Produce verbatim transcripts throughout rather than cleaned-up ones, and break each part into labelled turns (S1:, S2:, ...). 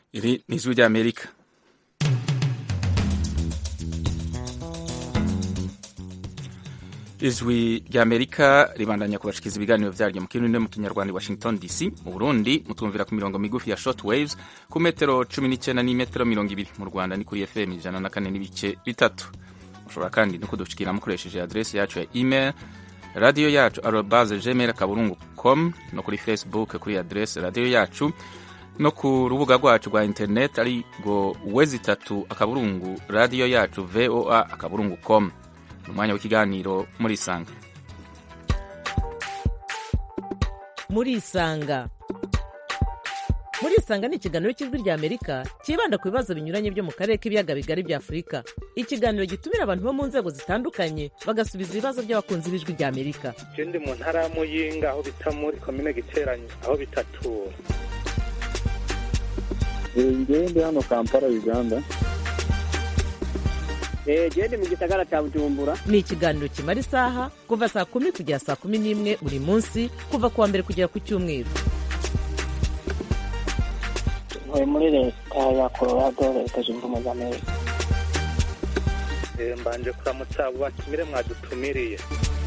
S1: Iri ni ijwi ry'Amerika. Ijwi ry'Amerika ribandanya kubashikiza ibiganiro vyaryo mu kirundi no mu kinyarwanda Washington D C. Mu Burundi mutumvira ku mirongo migufi ya short waves ku metero cumi n'icenda n'imetero mirongo ibiri. Mu Rwanda ni kuri F M ijana na kane n'ibice bitatu. Mushobora kandi no kudushikira mukoresheje adresse yacu ya email radio yacu arobase gmail akaburungu com no kuri Facebook kuri adresse radio yacu no ku rubuga rwacu rwa internet ari go wezi itatu akaburungu radio yacu voa akaburungu com. Umwanya w'ikiganiro muri Isanga.
S2: Muri Isanga. Muri Isanga ni ikiganiro cy'ijwi rya Amerika kibanda ku bibazo binyuranye byo mu karere k'ibiyaga bigari bya Afurika. Ikiganiro gitumira abantu bo mu nzego zitandukanye bagasubiza ibibazo by'abakunzi b'ijwi rya Amerika.
S3: Je ndi mu ntara ya Muyinga aho bita muri commune Giteranyi aho bitatura.
S4: Ngende hano Kampala Uganda.
S5: Jende mu gisagara cya Bujumbura.
S2: Ni ikiganiro kimara isaha kuva saa kumi kugera saa kumi n'imwe buri munsi kuva kuwa mbere kugera ku cyumweru.
S5: Ntuye muri leta ya Colorado, leta zunze ubumwe za Amerika.
S3: Mbanje kuramutsa abo batumire mwadutumiriye.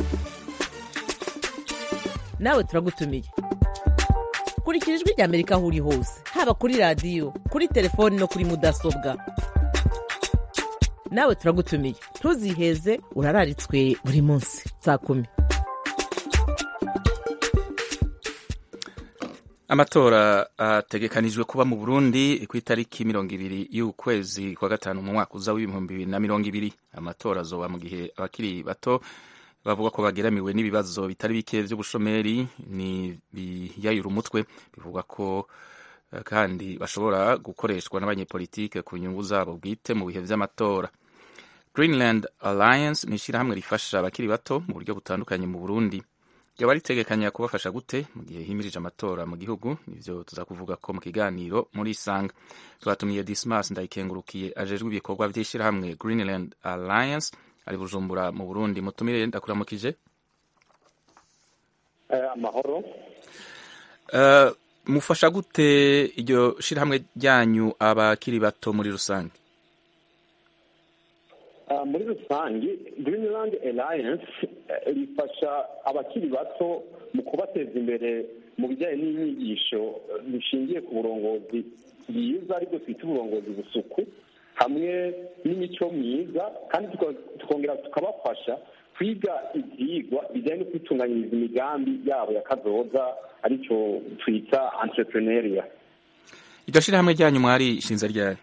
S2: Nawe turagutumiye. Kurikira ijwi rya Amerika aho uri hose, haba kuri radio, kuri telefone no kuri mudasobwa. Nawe turagutumiye. Ntuziheze urararitswe buri munsi saa kumi.
S1: Amatora ategekanijwe kuba mu Burundi ku itariki mirongo ibiri y'ukwezi kwa gatanu mu mwaka uza w'ibihumbi bibiri na mirongo ibiri. Amatora azoba mu gihe abakiri bato bavuga ko bageramiwe n'ibibazo bitari bike by'ubushomeri ni biyayura umutwe, bivuga ko kandi bashobora gukoreshwa n'abanyepolitike ku nyungu zabo bwite mu bihe vy'amatora. Greenland Alliance ni ishirahamwe rifasha abakiri bato mu buryo butandukanye mu Burundi. Ryaba ritegekanya kubafasha gute mu gihe himirije amatora mu gihugu? Nivyo tuza kuvuga ko mu kiganiro muri Isanga. Twatumiye Dismas Ndayikengurukiye ajejwe ibikorwa vy'ishirahamwe Greenland Alliance ari Bujumbura mu Burundi. Mutumire ndakuramukije.
S4: Eh amahoro.
S1: Uh, mufasha gute iryo shirahamwe ryanyu abakiri bato muri rusange?
S4: Uh, muri rusange Greenland Alliance uh, rifasha abakiri bato mu kubateza imbere mu bijyanye n'inyigisho bishingiye ku burongozi bwiza ariko twita uburongozi busuku hamwe n'imico myiza, kandi tukongera tukabafasha kwiga ibyigwa bijyanye no kwitunganyiriza imigambi yabo ya kazoza aricyo twita entrepreneuria.
S1: Iryo shirahamwe ryanyu mwari ishinza ryari?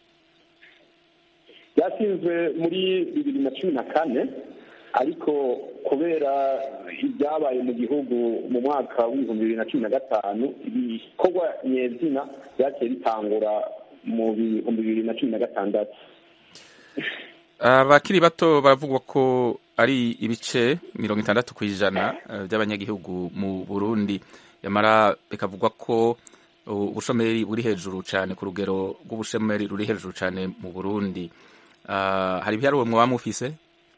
S4: Yashinzwe muri bibiri na cumi na kane, ariko kubera ibyabaye mu gihugu mu mwaka w'ibihumbi bibiri na cumi na gatanu ibikorwa nyezina byaciye bitangura mu bihumbi bibiri na cumi na gatandatu.
S1: Abakiri bato baravugwa ko ari ibice mirongo itandatu kw'ijana by'abanyagihugu mu Burundi, yamara bikavugwa ko ubushomeri buri hejuru cyane, ku rugero rw'ubushomeri ruri hejuru cyane mu Burundi. Uh, hari ibiharuro mwoba mufise?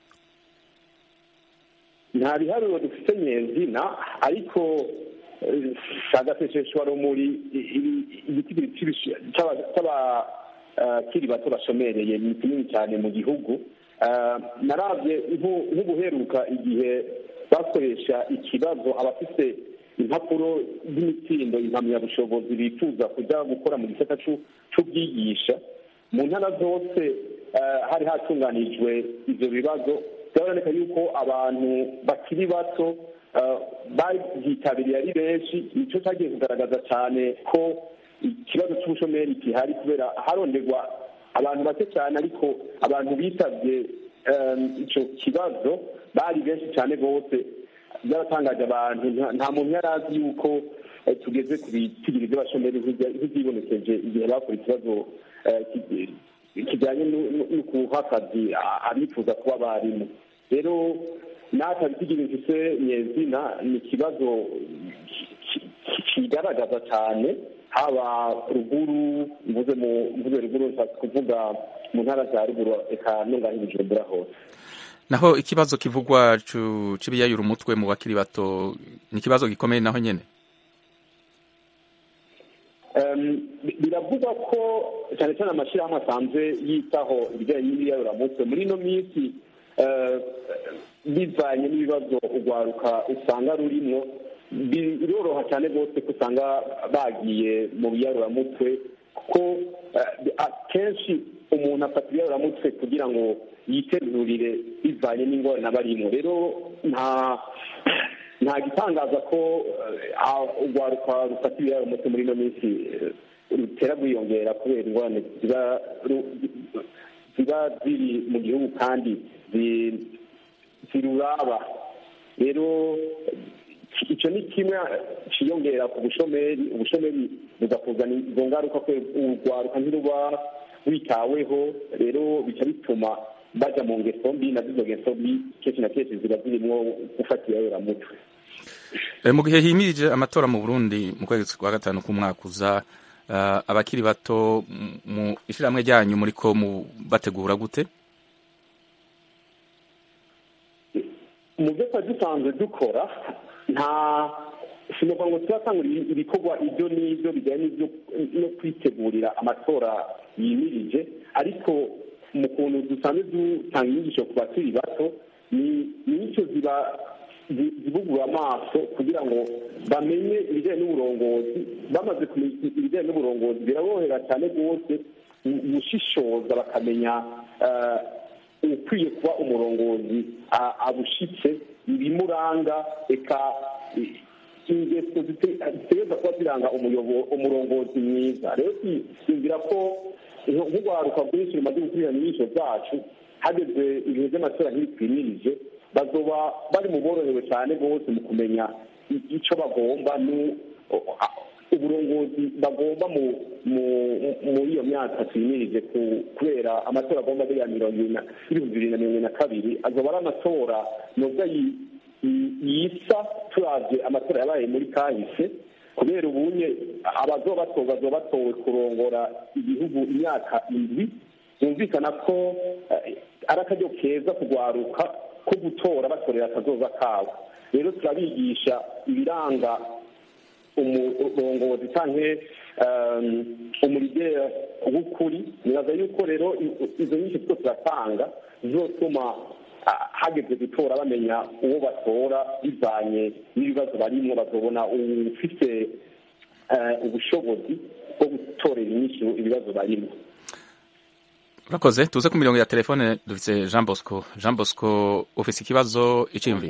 S4: Nta biharuro dufite nyezina, ariko sagaseseshwa rumuri igiti cy'abakiri bato bashomereye ni kinini cyane mu gihugu. Naravye nk'ubuheruka igihe bakoresha ikibazo abafise impapuro z'imitsindo impamyabushobozi bifuza kuja gukora mu gisata c'ubwigisha mu ntara zose, hari hatunganijwe ivyo bibazo. Byaboneka yuko abantu bakiri bato babyitabiriye ari benshi, nico cyagiye kugaragaza cyane ko ikibazo cy'ubushomeri gihari, kubera haronderwa abantu bake cyane, ariko abantu bitavye ico kibazo bari benshi cyane bose. Byaratangaje abantu, nta muntu yari azi yuko tugeze ku bitigiri by'abashomeri nk'ibyibonekeje igihe bakora ikibazo kijyanye no kuha akazi abifuza kuba barimu. Rero natwe bitigiri mfise nyezina ni ikibazo kigaragaza cyane, haba ruguru, mvuze mu mvuze ruguru kuvuga mu ntara za ruguru eka no ngaho Bujumbura hose.
S1: Naho ikibazo kivugwa c'ibiyayura umutwe mu bakiri bato ni ikibazo gikomeye naho nyene.
S4: biravugwa ko cyane cyane amashyirahamwe asanzwe yitaho ibijyanye n'ibiyaruraramutwe muri ino minsi bivanye n'ibibazo urwaruka usanga rurimo, biroroha cyane rwose ko usanga bagiye mu biyaruraramutwe, kuko akenshi umuntu afata ibiyaruraramutwe kugira ngo yiterurire bivanye n'ingorane aba arimo. Rero nta nta gitangaza ko urwaruka rufata ibiyaruraramutwe muri ino minsi rutera rwiyongera kubera ingorane ziba ziri mu gihugu kandi ziruraba. Rero icyo ni kimwe cyiyongera ku bushomeri. Ubushomeri bugakuzana izo ngaruka ko urwaruka ntiruba witaweho, rero bica bituma bajya mu ngeso mbi, na izo ngeso mbi kenshi na kenshi ziba zirimo gufata ibiyaruraramutwe.
S1: Mu gihe himirije amatora mu Burundi mu kwezi kwa gatanu k'umwaka uza, abakiri bato mu ishyirahamwe ryanyu muri ko bategura gute?
S4: Mu byo twari dusanzwe dukora, nta sinovuga ngo turatangura ibikorwa ibyo n'ibyo bijyanye no kwitegurira amatora yimirije, ariko mu kuntu dusanzwe dutanga inyigisho ku bakiri bato, ni nicyo ziba zibugura amaso kugira ngo bamenye ibijyanye n'uburongozi. Bamaze kumenya ibijyanye n'uburongozi biraborohera cyane rwose gushishoza, bakamenya ukwiye kuba umurongozi abushitse, ibimuranga, eka ingeso zitegereza kuba ziranga umurongozi mwiza. Rero twumvira ko nk'urwaruka rwinshi rumaze gukurikirana inyigisho zacu, hageze ibihe by'amatora ntibitwimirije, bazoba bari mu borohewe cyane rwose mu kumenya icyo bagomba, uburongozi bagomba muri iyo myaka twimirije, kubera amatora agomba ari ya mirongo ibihumbi bibiri na mirongo na kabiri azoba ari amatora nubwo yisa turavye amatora yabaye muri kahise, kubera ubunye abazoba batowe bazoba batowe kurongora igihugu imyaka indwi. Byumvikana ko ari akaryo keza kugwaruka ko gutora batorera akazoza kabo. Rero turabigisha ibiranga umurongozi canke umurideri w'ukuri. Nibaza yuko rero izo nyinshi two turatanga zizotuma hageze gutora bamenya uwo batora bivanye n'ibibazo barimo, bazobona ufite ubushobozi bwo gutorera inyinshi ibibazo barimo.
S1: Urakoze. Tuze ku mirongo ya telefone dufite Jean Bosco. Jean Bosco, ufite ikibazo iciyumviro?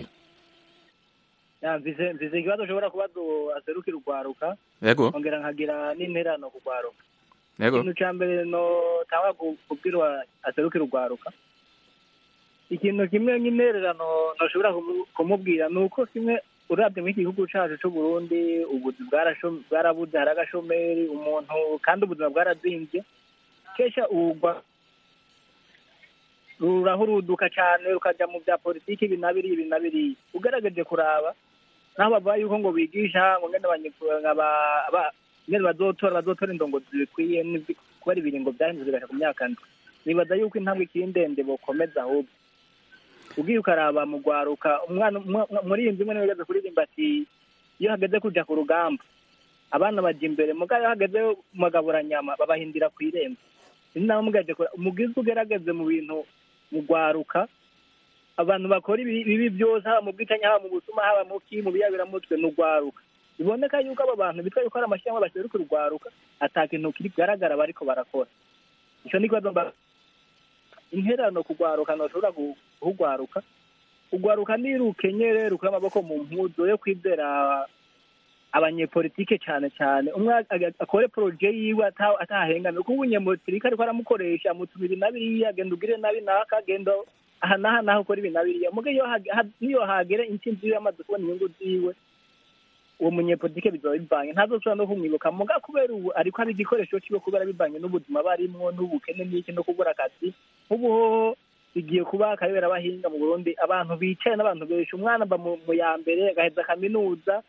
S6: mvize mvize ikibazo ushobora kuba aserukira urwaruka,
S1: yego,
S6: ongera nkagira n'interano ku rwaruka.
S1: Yego.
S6: Ikintu cya mbere no tanga kubwirwa aserukira urwaruka, ikintu kimwe nk'intererano nashobora kumubwira ni uko kimwe urabye mu gihugu cyacu cy'u Burundi ubuzi bwarabuze, hari agashomeri umuntu, kandi ubuzima bwarazinvye. Kesha ubwa rurahuruduka cyane rukaja mu bya politiki, ibi na biri ibi na biri. Ugaragaje kuraba naho bavuga yuko ngo bigisha ngo ngene abanyepfura aba ngene bazotora bazotora indongo zikwiye kubera ibiringo byahinduze bigasha ku myaka ndwi. Nibaza yuko intambwe ikiri ndende bokomeza ahubwo. Ugiye ukaraba mu rwaruka, umwana muri iyi nzu imwe niwe yaje kuririmba ati iyo hageze kuja ku rugamba abana baja imbere, mugabo iyo hageze mu magaburanyama babahindira ku irembo. Ni naho mugaje mugize ugerageze mu bintu mu rwaruka, abantu bakora ibi byose, haba mu bwicanyi, haba mu busuma, haba mu ki mu biyabiramutwe n'urwaruka. Biboneka yuko aba bantu bitwa yuko ari amashyirahamwe baserukira urwaruka ata kintu kigaragara bariko barakora. Ico ni kibazo interano kugwaruka ntushobora kugwaruka ugwaruka nirukenyere rukura amaboko mu mpuzo yo kwizera abanyepolitike cyane cyane, umwe akore projet yiwe atahengana kuko umunyepolitike ariko aramukoresha mutumira nabiri agenda ugire nabi naka agenda aha naha naho ukora ibi nabiri, muge yo niyo hagere intsinzi y'amaze kubona inyungu ziwe, uwo munyepolitike bizoba bivanye ntazosubira no kumwibuka, muga kubera ubu ariko ari igikoresho kiwe kubera bivanye n'ubuzima barimwo n'ubukene n'iki no kubura akazi. Ubu bigiye kuba akayobera abahinga mu Burundi, abantu bicaye n'abantu benshi, umwana mba mu ya mbere agaheza kaminuza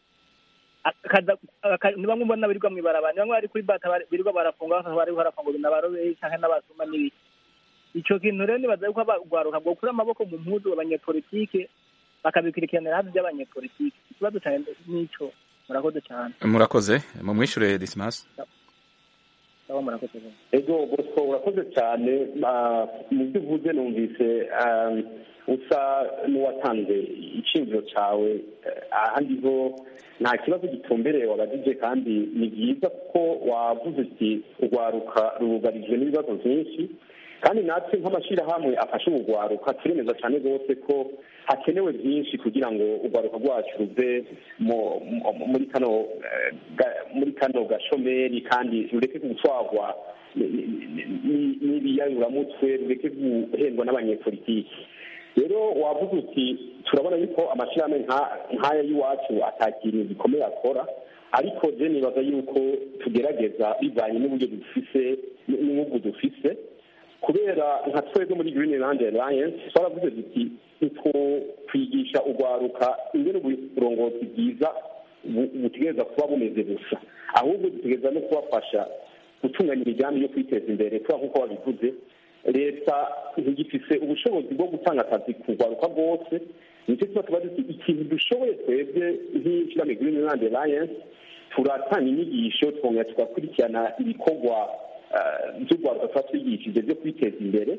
S6: niba mubona birirwa mw'ibarabara, niba bari kuri bata birirwa barafunga bari barafunga n'abarobeye canke n'abasuma n'ibiki. Ico kintu rero nibaza yuko abagwaruka bwo kuri amaboko mu mpuzu abanyepolitike bakabikurikiranira hafi by'abanyepolitike. Ikibazo cyane nico. Murakoze cyane.
S1: Murakoze. Mu mwishure Dismas.
S6: sawa murakoze.
S4: ego bosco urakoze cyane mu byo uvuze numvise usa n'uwatanze iciyumviro cyawe ahandi ho nta kibazo gitumbereye wabajije kandi ni byiza kuko wavuze uti urwaruka rugarijwe n'ibibazo byinshi kandi natwe nk'amashyirahamwe afashe urwaruka turemeza cyane rwose ko hakenewe byinshi kugira ngo urwaruka rwacu ruve muri kano muri kano gashomeri kandi rureke gutwarwa n'ibiyayuramutwe rureke guhendwa n'abanyepolitiki. rero wavuze uti turabona yuko amashyirahamwe nk'aya y'iwacu atakintu gikomeye akora ariko je nibaza yuko tugerageza bivanye n'uburyo dufise n'ubu dufise kubera nka twebwe muri Greenland Alliance twaravuze duti nitwo kwigisha urwaruka ingene uburongozi bwiza butegereza kuba bumeze gusa ahubwo dutegereza no kubafasha gutunganya imigambi yo kwiteza imbere kubera nk'uko wabivuze leta ntigifise ubushobozi bwo gutanga akazi ku rwaruka rwose nicyo tuba tuba duti ikintu dushoboye twebwe nk'ishyirahamwe Greenland Alliance turatanga inyigisho twongera tugakurikirana ibikorwa by'urwaruka tuba twigishije byo kwiteza imbere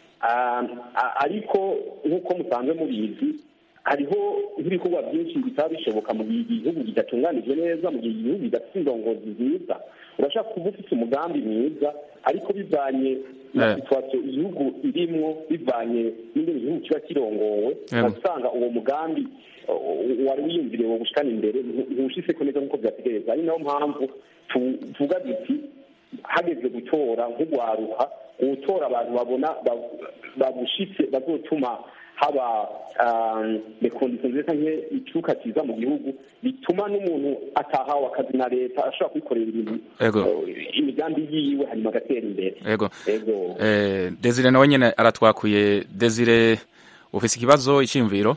S4: ariko nk'uko musanzwe mubizi hariho nk'ibikorwa byinshi bitaba bishoboka mu gihe igihugu kidatunganijwe neza mu gihe igihugu kidafite indongozi nziza urashaka kuba ufite umugambi mwiza ariko bivanye na situwasiyo igihugu irimwo bivanye n'ingene igihugu kiba kirongowe ugasanga uwo mugambi wari wiyumviriye wo gushikana imbere ntushitseko neza nk'uko vyategereza ari nayo mpamvu tuvuga duti hageze gutora nk'urwaruka gutora abantu babona babushitse bazotuma haba rekondisiyo nziza nke icuka kiza mu gihugu bituma n'umuntu atahawe akazi na leta ashobora kwikorera ibintu imigambi yiwe hanyuma agatera imbere.
S1: Ego Desire nawe nyene aratwakuye. Desire ufise ikibazo iciyumviro?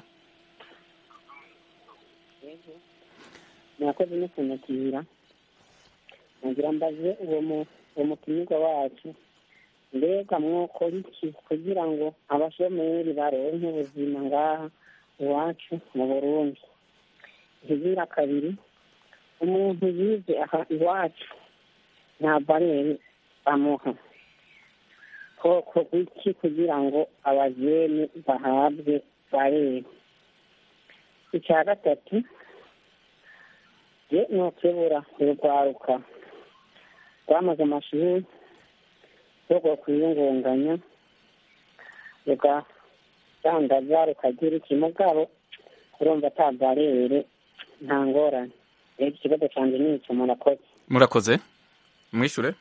S5: Murakoze no kunakira nagira mbaze uwo mutumirwa wacu mbega mwokora iki kugira ngo abashomeri baronke ubuzima ngaha iwacu mu Burundi. Ikigira kabiri umuntu yize aha iwacu nta barere bamuha koko iki kugira ngo abajene bahabwe barere. Icya gatatu je nokebura urwaruka rwamaze amashuri rwo kwiyungunganya rugadandaza rukagira ikimugabo urumva atabarere nta ngorane. rero ikibazo canje ni ico. murakoze
S1: murakoze mwishure.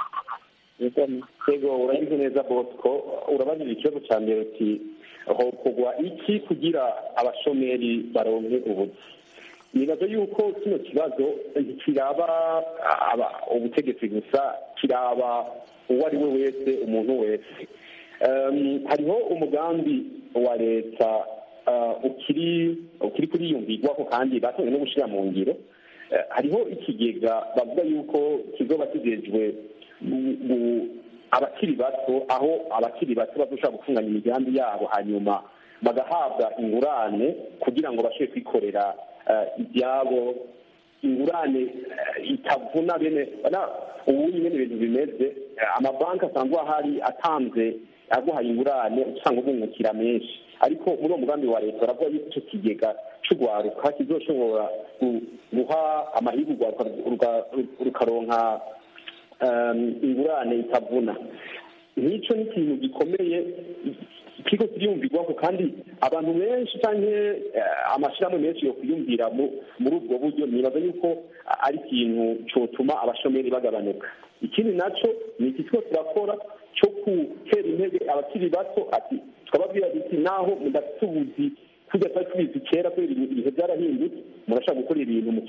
S4: yego uragize neza Bosco urabajije ikibazo ca mbere uti hokogwa iki kugira abashomeri baronke ubuzi. nibaza yuko kino kibazo ntikiraba ubutegetsi gusa kiraba uwo ari we wese umuntu wese. hariho umugambi wa leta ukiri ukiri kuriyumvirwako kandi batonye no gushira mu ngiro. hariho ikigega bavuga yuko kizoba kigejwe abakiri bato aho abakiri bato bazoshobora gutunganya imigambi yabo hanyuma bagahabwa ingurane kugira ngo bashobore kwikorera ibyabo ingurane itavuna bene ubu nyine ibintu bimeze amabanki asanzwe ahari atanze aguhaye ingurane usanga ubungukira menshi ariko muri uwo mugambi wa leta baravuga yuko icyo kigega cy'urwaruka kizoshobora guha amahirwe urwaruka rukaronka ingurane itavuna. nk'icyo ni ikintu gikomeye ikigo kiriyumvirwako kandi abantu benshi cyangwa amashyirahamwe menshi yo kwiyumvira muri ubwo buryo nibaza yuko ari ikintu cyotuma abashomeri bagabanuka. ikindi nacyo ni iki twose turakora cyo gutera intege abakiri bato ati twababwira duti naho mudafite ubuzi kujya twari tubizi kera kubera ibihe byarahindutse murashaka gukora ibintu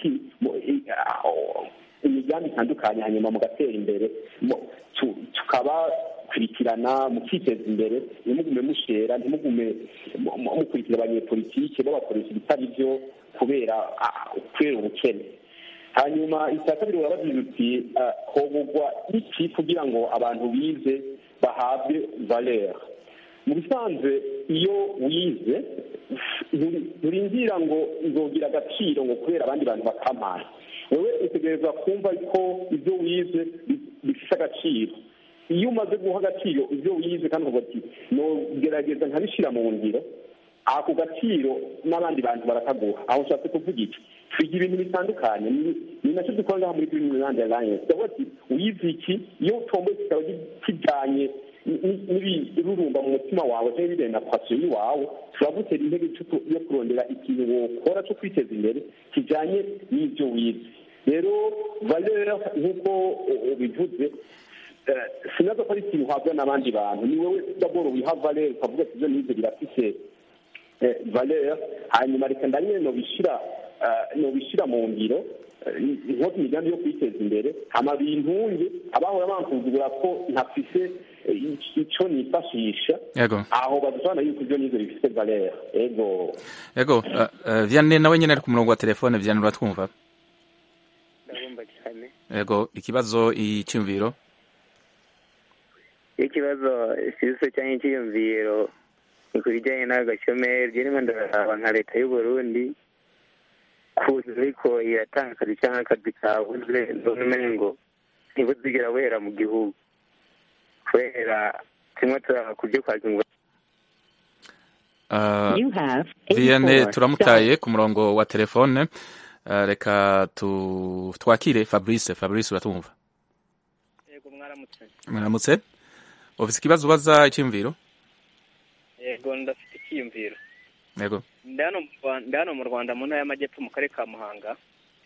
S4: imigambi itandukanye hanyuma mugatera imbere tukabakurikirana mukiteza imbere ntimugume mushera ntimugume mukurikira abanyepolitike babakoresha ibitari byo kubera kubera ubukene. hanyuma icya kabiri urabagira uti hobugwa iki kugira ngo abantu bize bahabwe valeur. mu bisanzwe iyo wize nturindira ngo nzogira agaciro ngo kubera abandi bantu bakampaye. wewe utegereza kumva ko ibyo wize bifite agaciro. Iyo umaze guha agaciro ibyo wize kandi uvuga ati nogerageza nkabishyira mu ngiro, ako gaciro n'abandi bantu barakaguha. Aho ushatse kuvuga iki? Twiga ibintu bitandukanye, ni nacyo dukora ngaha muri Green Land Alliance. Ndavuga ati wize iki, iyo utomboye kikaba kijyanye n'ibirurumba mu mutima wawe cyangwa ibijyanye na pasiyo y'iwawe, turagutera intege yo kurondera ikintu wokora cyo kwiteza imbere kijyanye n'ibyo wize. Rero valeur nk'uko ubivuze, sinaza ko ari ikintu uhabwa n'abandi bantu, ni wowe d'abord wiha valeur ukavuga ati ibyo nize birafise valeur, hanyuma reka ndanyine nobishyira nobishyira mu ngiro nk'uko imigambi yo kwiteza imbere, hama bintunge abahora bankuzugura ko ntafise icyo nifashisha, aho badusobanura yuko ibyo nize bifite valeur. Ego
S1: ego Vianney nawe nyine ari ku murongo wa telefone. Vianney uratwumva?
S7: Ndabumva cyane.
S1: Ego ikibazo icyumviro
S7: ikibazo ikibazo cyangwa icyiyumviro ni ku bijyanye n'agashomeri ryarimo ndaraba nka leta y'u Burundi kuza ariko iratanga akazi cyangwa akazi kabuze n'umengo ntibuzigera wera mu gihugu kubera kimwe turabakubye kwakingwa.
S1: Vianney turamutaye ku murongo wa telefone. Uh, reka tu twakire Fabrice. Fabrice uratumva?
S8: Yego mwaramutse.
S1: Mwaramutse. Ufite ikibazo ubaza icyumviro?
S8: Yego ndafite icyumviro.
S1: Yego.
S8: Ndano ndano mu Rwanda mu ntara y'Amajyepfo mu karere ka Muhanga.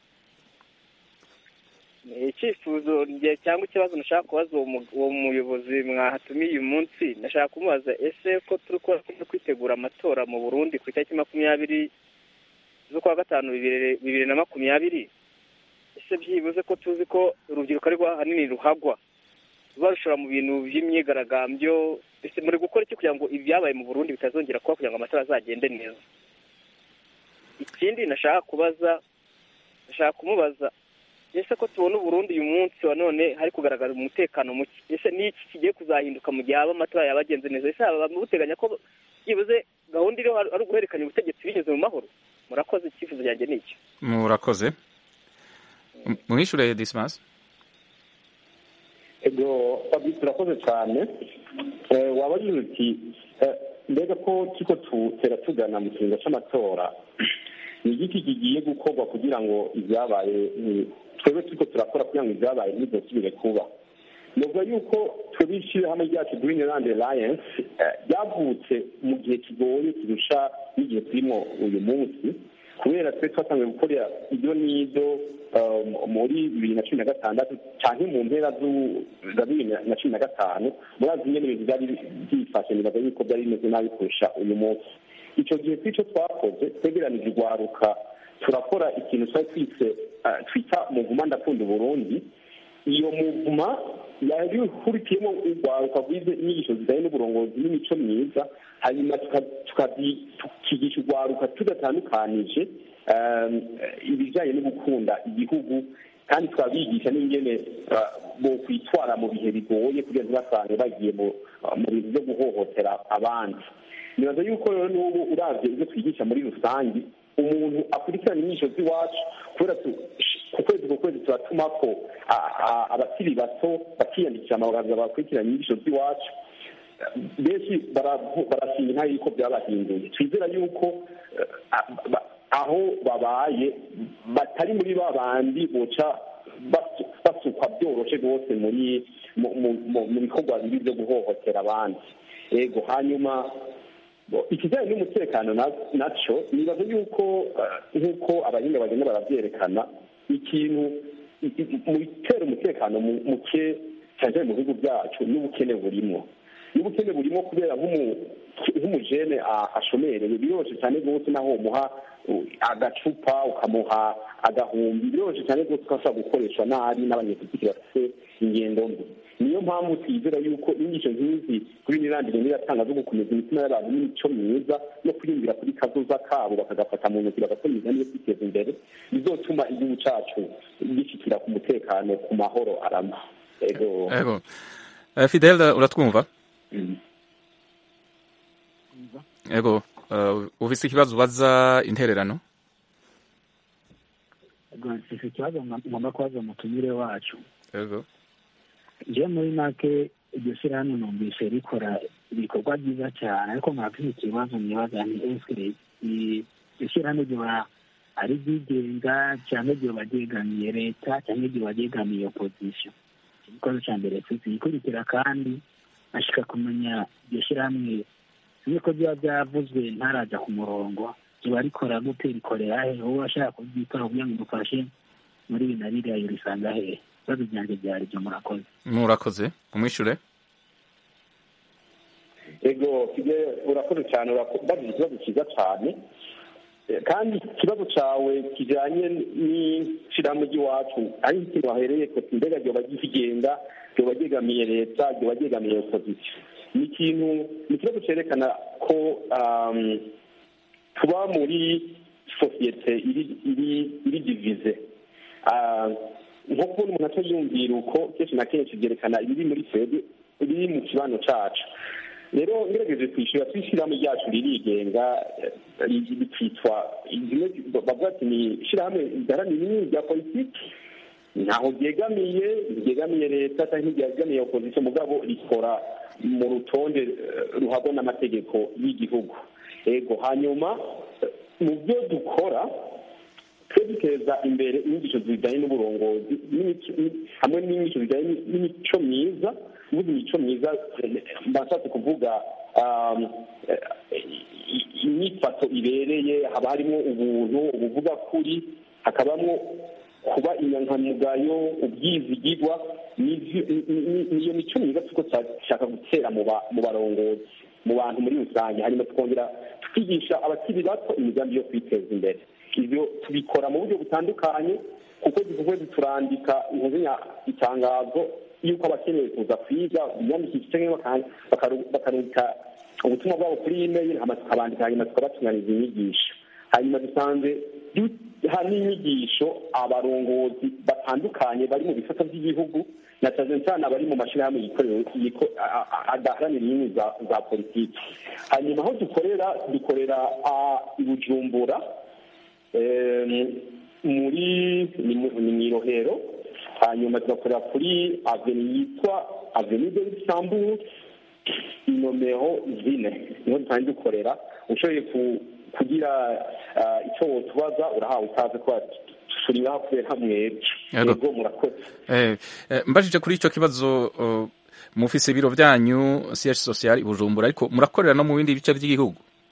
S8: Icyifuzo ngiye cyangwa ikibazo nashaka kubaza uwo muyobozi mwahatumiye uyu munsi, nashaka kumubaza ese ko turi kwitegura amatora mu Burundi ku itariki makumyabiri z'ukwa gatanu bibiri na makumyabiri, ese byibuze ko tuzi ko urubyiruko ari ahanini ruhagwa barushora mu bintu by'imyigaragambyo, ese muri gukora iki kugira ngo ibyabaye mu Burundi bitazongera kuba kugira ngo amatora azagende neza? Ikindi nashaka kubaza nashaka kumubaza ese ko tubona Burundi uyu munsi wa none hari kugaragaza umutekano muke, ese ni iki kigiye kuzahinduka mu gihe aba amatora yabagenze neza? Ese aba muteganya ko byibuze gahunda iriho ari uguhererekanya ubutegetsi binyuze mu mahoro? Murakoze, icyifuzo cyanjye ni iki.
S1: Murakoze. Mwishure Dismas.
S4: Ego Fabrice urakoze cyane. Eh wabagize uti mbega ko kiko tutera tugana mu kinga cy'amatora, ni igiki kigiye gukorwa kugira ngo ibyabaye twebwe tuko turakora kugira ngo ibyabaye ntibizosubire kuba? Nubwo yuko twebishire hamwe ryacu Green Land Alliance yavutse mu gihe kigoye kirusha n'igihe turimo uyu munsi, kubera twe twatangiye gukorera ibyo nido muri bibiri na cumi na gatandatu cyangwa mu mpera za bibiri na cumi na gatanu. Murazi nyine ibintu byari byifashe, nibaza yuko byari bimeze nabi kurusha uyu munsi. Icyo gihe twicyo twakoze twegeranije urwaruka, turakora ikintu twari twise twita muvuma ndakunda Burundi. Iyo muvuma yari ihurikiyemo urwaruka rwize inyigisho zijyanye n'uburongozi n'imico myiza, hanyuma tukigisha urwaruka tudatandukanije ibijyanye no gukunda igihugu, kandi twabigisha n'ingene bo kwitwara mu bihe bigoye kugira ngo basange bagiye mu bintu byo guhohotera abandi. Nibaza yuko rero n'ubu uravye ibyo twigisha muri rusange, umuntu akurikirana inyigisho z'iwacu, kubera ku kwezi ku kwezi turatuma ko abakiri bato bakiyandikisha amabagaza bakurikirana inyigisho z'iwacu, benshi barashima inka yuko byabahinduye. Twizera yuko aho babaye batari muri ba bandi boca basukwa byoroshe rwose muri mu bikorwa bibi byo guhohotera abandi. Ego hanyuma ikijyanye n'umutekano nacyo nibaza yuko nk'uko abahinga bagenda barabyerekana, ikintu mu bitera umutekano muke cyane mu bihugu byacu n'ubukene burimo n'ubukene burimo kubera nk'umujene ashomereye biroroshye cyane rwose, naho umuha agacupa ukamuha agahumbi biroroshye cyane rwose ukashobora gukoreshwa nabi n'abanyepolitiki bafite ingendo mbi. Niyo mpamvu twizera yuko inyigisho nk'izi kuri nirandire niratanga zo gukomeza imitima y'abantu n'imico myiza no kwiyumvira kuri kazoza kabo bakagafata mu ntoki bagakora imigambi yo kwiteza imbere, bizotuma igihugu cacu gishikira ku mutekano, ku mahoro arama. Ego
S1: ego Fidel uratwumva? Ego ufise ikibazo ubaza intererano?
S9: Ego ufise ikibazo ngomba kubaza umutumire wacu.
S1: Ego
S9: je muri make iryo shyirahamwe numvise rikora ibikorwa byiza cyane ariko mwafite ikibazo nibaza ni ese iryo shyirahamwe ryoba ari ryigenga cyangwa ryoba ryegamiye leta cyangwa ryoba ryegamiye opozisiyo. Ikibazo cya mbere tuzikurikira kandi ashaka kumenya iryo shyirahamwe niko byaba byavuzwe ntaraja ku murongo riba rikora gute, rikorera he, wowe ashaka kubyikora kugira ngo dufashe muri ibi na biriya yorisanga hehe? Ibibazo byanjye byari byo. Murakoze.
S1: murakoze umwishure.
S4: ego urakoze cyane, urabagize ikibazo cyiza cyane kandi ikibazo cyawe kijyanye n'ishyirahamwe ry'iwacu ari ikintu wahereye ko mbega ryoba ryigenga, ryoba ryegamiye leta, ryoba ryegamiye opozisiyo. ni ikintu ni ikibazo cyerekana ko tuba muri sosiyete iri divize, nko kubona umuntu atayumvira uko kenshi na kenshi byerekana ibiri muri twebwe, ibiri mu kibano cyacu. rero ngerageje kwishyura twishyirahamwe ryacu ririgenga, rikitwa bavuga ati ni ishyirahamwe riharanira inyungu rya politiki, ntaho ryegamiye ryegamiye leta cyangwa ryegamiye opozisiyo, mugabo rikora mu rutonde ruhabwa n'amategeko y'igihugu. ego hanyuma mu byo dukora twe duteza imbere inyigisho zijyanye n'uburongozi hamwe n'inyigisho zijyanye n'imico myiza. ubuze imico myiza mbashatse kuvuga imyifato ibereye, haba harimo ubuntu, ubuvuga kuri, hakabamo kuba inyankamugayo, ubwizigirwa. niyo mico myiza tuko dushaka gutera mu barongozi, mu bantu muri rusange. hanyuma tukongera tukigisha abakiri bato imigambi yo kwiteza imbere. ibyo tubikora mu buryo butandukanye, kuko duvuye turandika itangazo yuko abakeneye kuza kwiga biyandikisha cyangwa bakarungika ubutumwa bwabo kuri email, hanyuma tukabandika, hanyuma tukabatunganiza inyigisho. hanyuma dusanze hari n'inyigisho abarongozi batandukanye bari mu bisata by'igihugu, na cyane cyane abari mu mashyirahamwe adaharanira inyungu za politiki. hanyuma aho dukorera dukorera i Bujumbura, muri ni mu Irohero, hanyuma tugakorera kuri aveni yitwa aveni de Luxembourg nomero zine, niho dusanzwe dukorera. ushoboye kugira icyo wotubaza urahawe utazi ko turi ngaho kubera mwebwe. yego murakoze.
S1: mbajije kuri icyo kibazo, mufise ibiro byanyu siège social i Bujumbura, ariko murakorera no mu bindi bice by'igihugu?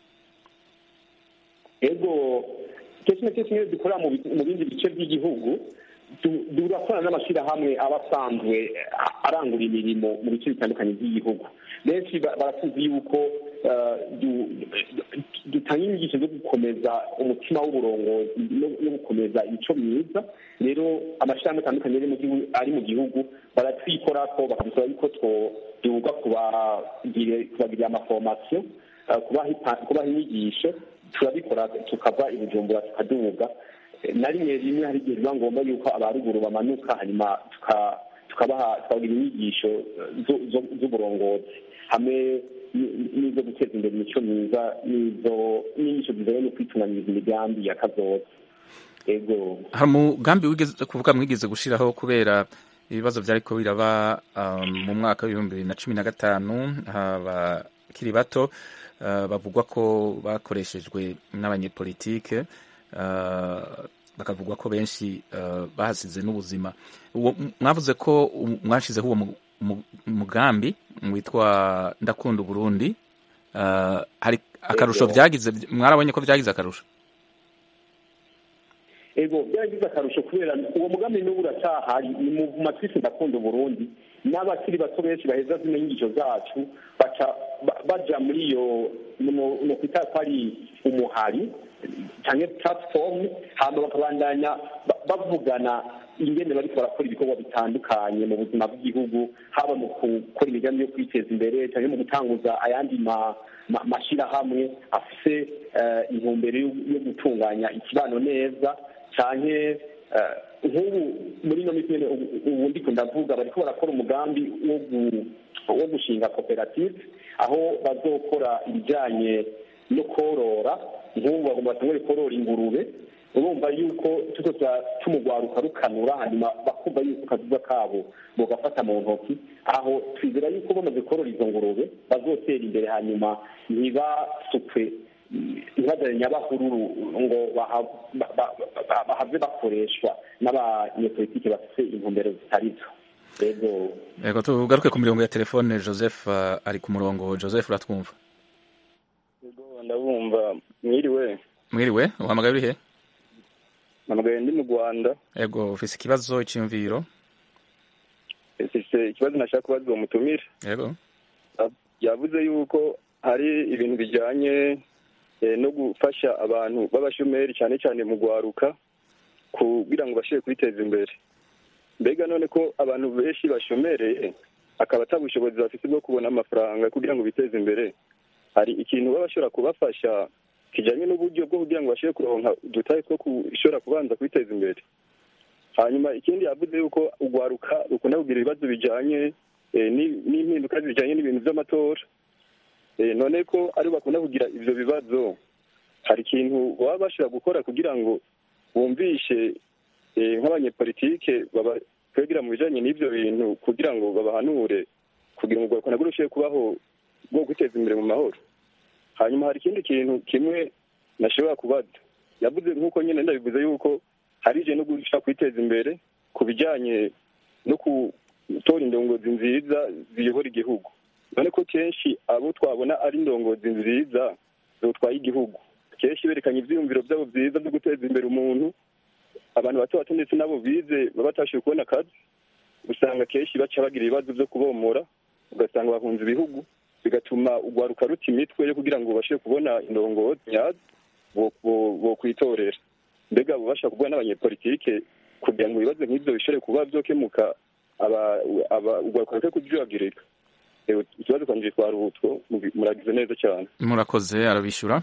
S4: yego kenshi na kenshi iyo dukorera mu bindi bice by'igihugu durakorana n'amashyirahamwe aba asanzwe arangura imirimo mu bice bitandukanye by'igihugu. benshi baratuzi yuko dutanga inyigisho zo gukomeza umutima w'uburongozi no gukomeza imico myiza. rero amashyirahamwe atandukanye ari mu gihugu baratwikora ko bakadusaba yuko duhuga kubagirira amaforomasiyo, kubaha inyigisho. turabikora tukava i Bujumbura tukaduga. na rimwe rimwe hari igihe biba ngombwa yuko abaruguru bamanuka, hanyuma tukabaha tukabagira inyigisho z'uburongozi hamwe n'izo guteza imbere imico myiza, n'izo n'inyigisho zijyanye no kwitunganyiriza imigambi ya kazoza. ego
S1: hari umugambi wigeze kuvuga mwigeze gushiraho kubera ibibazo byariko biraba mu mwaka w'ibihumbi bibiri na cumi na gatanu, abakiri bato bavugwa ko bakoreshejwe n'abanyepolitike, bakavugwa ko benshi bahasize n'ubuzima. mwavuze ko mwashizeho uwo mugambi witwa ndakunda Burundi. hari akarusho byagize? mwarabonye ko byagize akarusho?
S4: ego byagize akarusho kubera uwo mugambi n'ubu uracyahari. ni mu matwisi ndakunda Burundi, n'abakiri bato benshi baheza zino nyigisho zacu baca baja muri iyo no kwita ko ari umuhari cyangwa platform, hama bakabandanya bavugana ingene bariko barakora ibikorwa bitandukanye mu buzima bw'igihugu, haba mu gukora imigambi yo kwiteza imbere cyangwa mu gutanguza ayandi mashyirahamwe afise intumbero yo gutunganya ikibano neza. cyane nk'ubu muri ino minsi ubu ndiko ndavuga bariko barakora umugambi wo gushinga koperative, aho bazokora ibijyanye no korora. nk'ubu bagomba batangure korora ingurube, urumva yuko tuko tumugwaruka rukanura hanyuma bakumva yuko akazuba kabo bogafata mu ntoki aho twizera yuko bamaze korora izo ngurube bazotera imbere hanyuma ntibasukwe ntibazane nyabahururu ngo bahave bakoreshwa n'abanyepolitike bafite intumbero zitari zo.
S1: Yego tugaruke ku mirongo ya telefone. Joseph uh, ari ku murongo. Joseph uratwumva?
S10: Yego ndabumva. Mwiriwe.
S1: Mwiriwe, uhamagaye uri he?
S10: Namagaye ndi mu Rwanda.
S1: Yego ufise ikibazo cy'imviro?
S10: Ese ikibazo nashaka kubaza uwo mutumire.
S1: Yego.
S10: Yavuze yuko hari ibintu bijyanye eh, no gufasha abantu b'abashomeri cyane cyane mu gwaruka kugira ngo bashobore kwiteza imbere. Mbega none ko abantu benshi bashomereye akaba atabushobozi bafite bwo kubona amafaranga kugira ngo biteze imbere, hari ikintu baba bashobora kubafasha kijyanye n'uburyo bwo kugira ngo bashobore kuronka udutahe two kushobora kubanza kwiteza imbere? Hanyuma ikindi yavuze yuko ugwaruka rukunda kugira ibibazo bijyanye eh, n'impinduka zijyanye n'ibintu by'amatora. Eh, none ko ari bakunda kugira ivyo bibazo, hari ikintu baba bashobora gukora kugira ngo bumvishe nk'abanyepolitike babakwegera mu bijanye n'ivyo bintu kugira ngo babahanure kugira ngo urwaruka narwo rushobore kubaho bwo kwiteza imbere mu mahoro? Hanyuma hari ikindi kintu kimwe nashobora kubaza. Yavuze nk'uko nyine ndabivuze yuko hari ije no gushaka kwiteza imbere ku bijanye no gutora indongozi nziza ziyobora igihugu. None ko kenshi abo twabona ari indongozi nziza zotwaye igihugu, kenshi berekanye ivyiyumviro vyabo vyiza vyo guteza imbere umuntu, abantu bato bato ndetse nabo bize baba batashoboye kubona akazi, usanga kenshi baca bagira ibibazo vyo kubomora, ugasanga bahunze ibihugu, bigatuma ugwaruka ruta imitwe yo kugira ngo bashobore kubona indongozi nyazo bo kwitorera. Mbega abo bashaka kubona n'abanyepolitike kugira ngo ibibazo nk'ivyo bishobore kuba vyokemuka ugwaruka ruke kujuragirika. Ikibazo kwanje twari utwo, muragize neza cyane.
S1: Murakoze, arabishyura.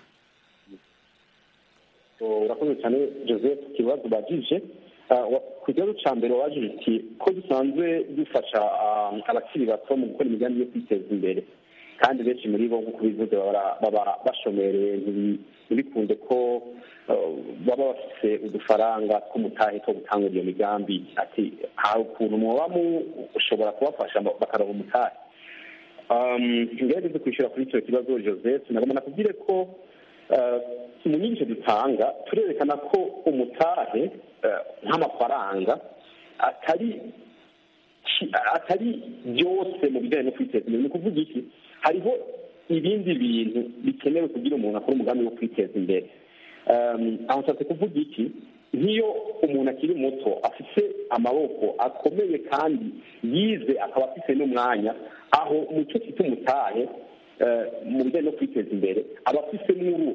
S4: Urakoze cyane Joseph, ikibazo bagije ku kibazo cya mbere wabajije uti ko dusanzwe dufasha abakiri bato mu gukora imigambi yo kwiteza imbere, kandi benshi muri bo nk'uko bivuze baba bashomereye, ntibikunde ko baba bafite udufaranga tw'umutahe two gutanga iyo migambi. Ati hari ukuntu muba mushobora kubafasha bakaronka umutahe. Ngerageze kwishyura kuri icyo kibazo Joseph, nagomba nakubwire ko mu nyigisho dutanga turerekana ko umutahe nk'amafaranga atari atari byose mu bijyanye no kwiteza imbere. Ni ukuvuga iki? Hariho ibindi bintu bikenewe kugira umuntu akora umugambi wo kwiteza imbere. Aho nshatse kuvuga iki? Nk'iyo umuntu akiri muto afite amaboko akomeye kandi yize akaba afite n'umwanya, aho mu cyo cyitwa umutahe mu bijyanye no kwiteza imbere aba afite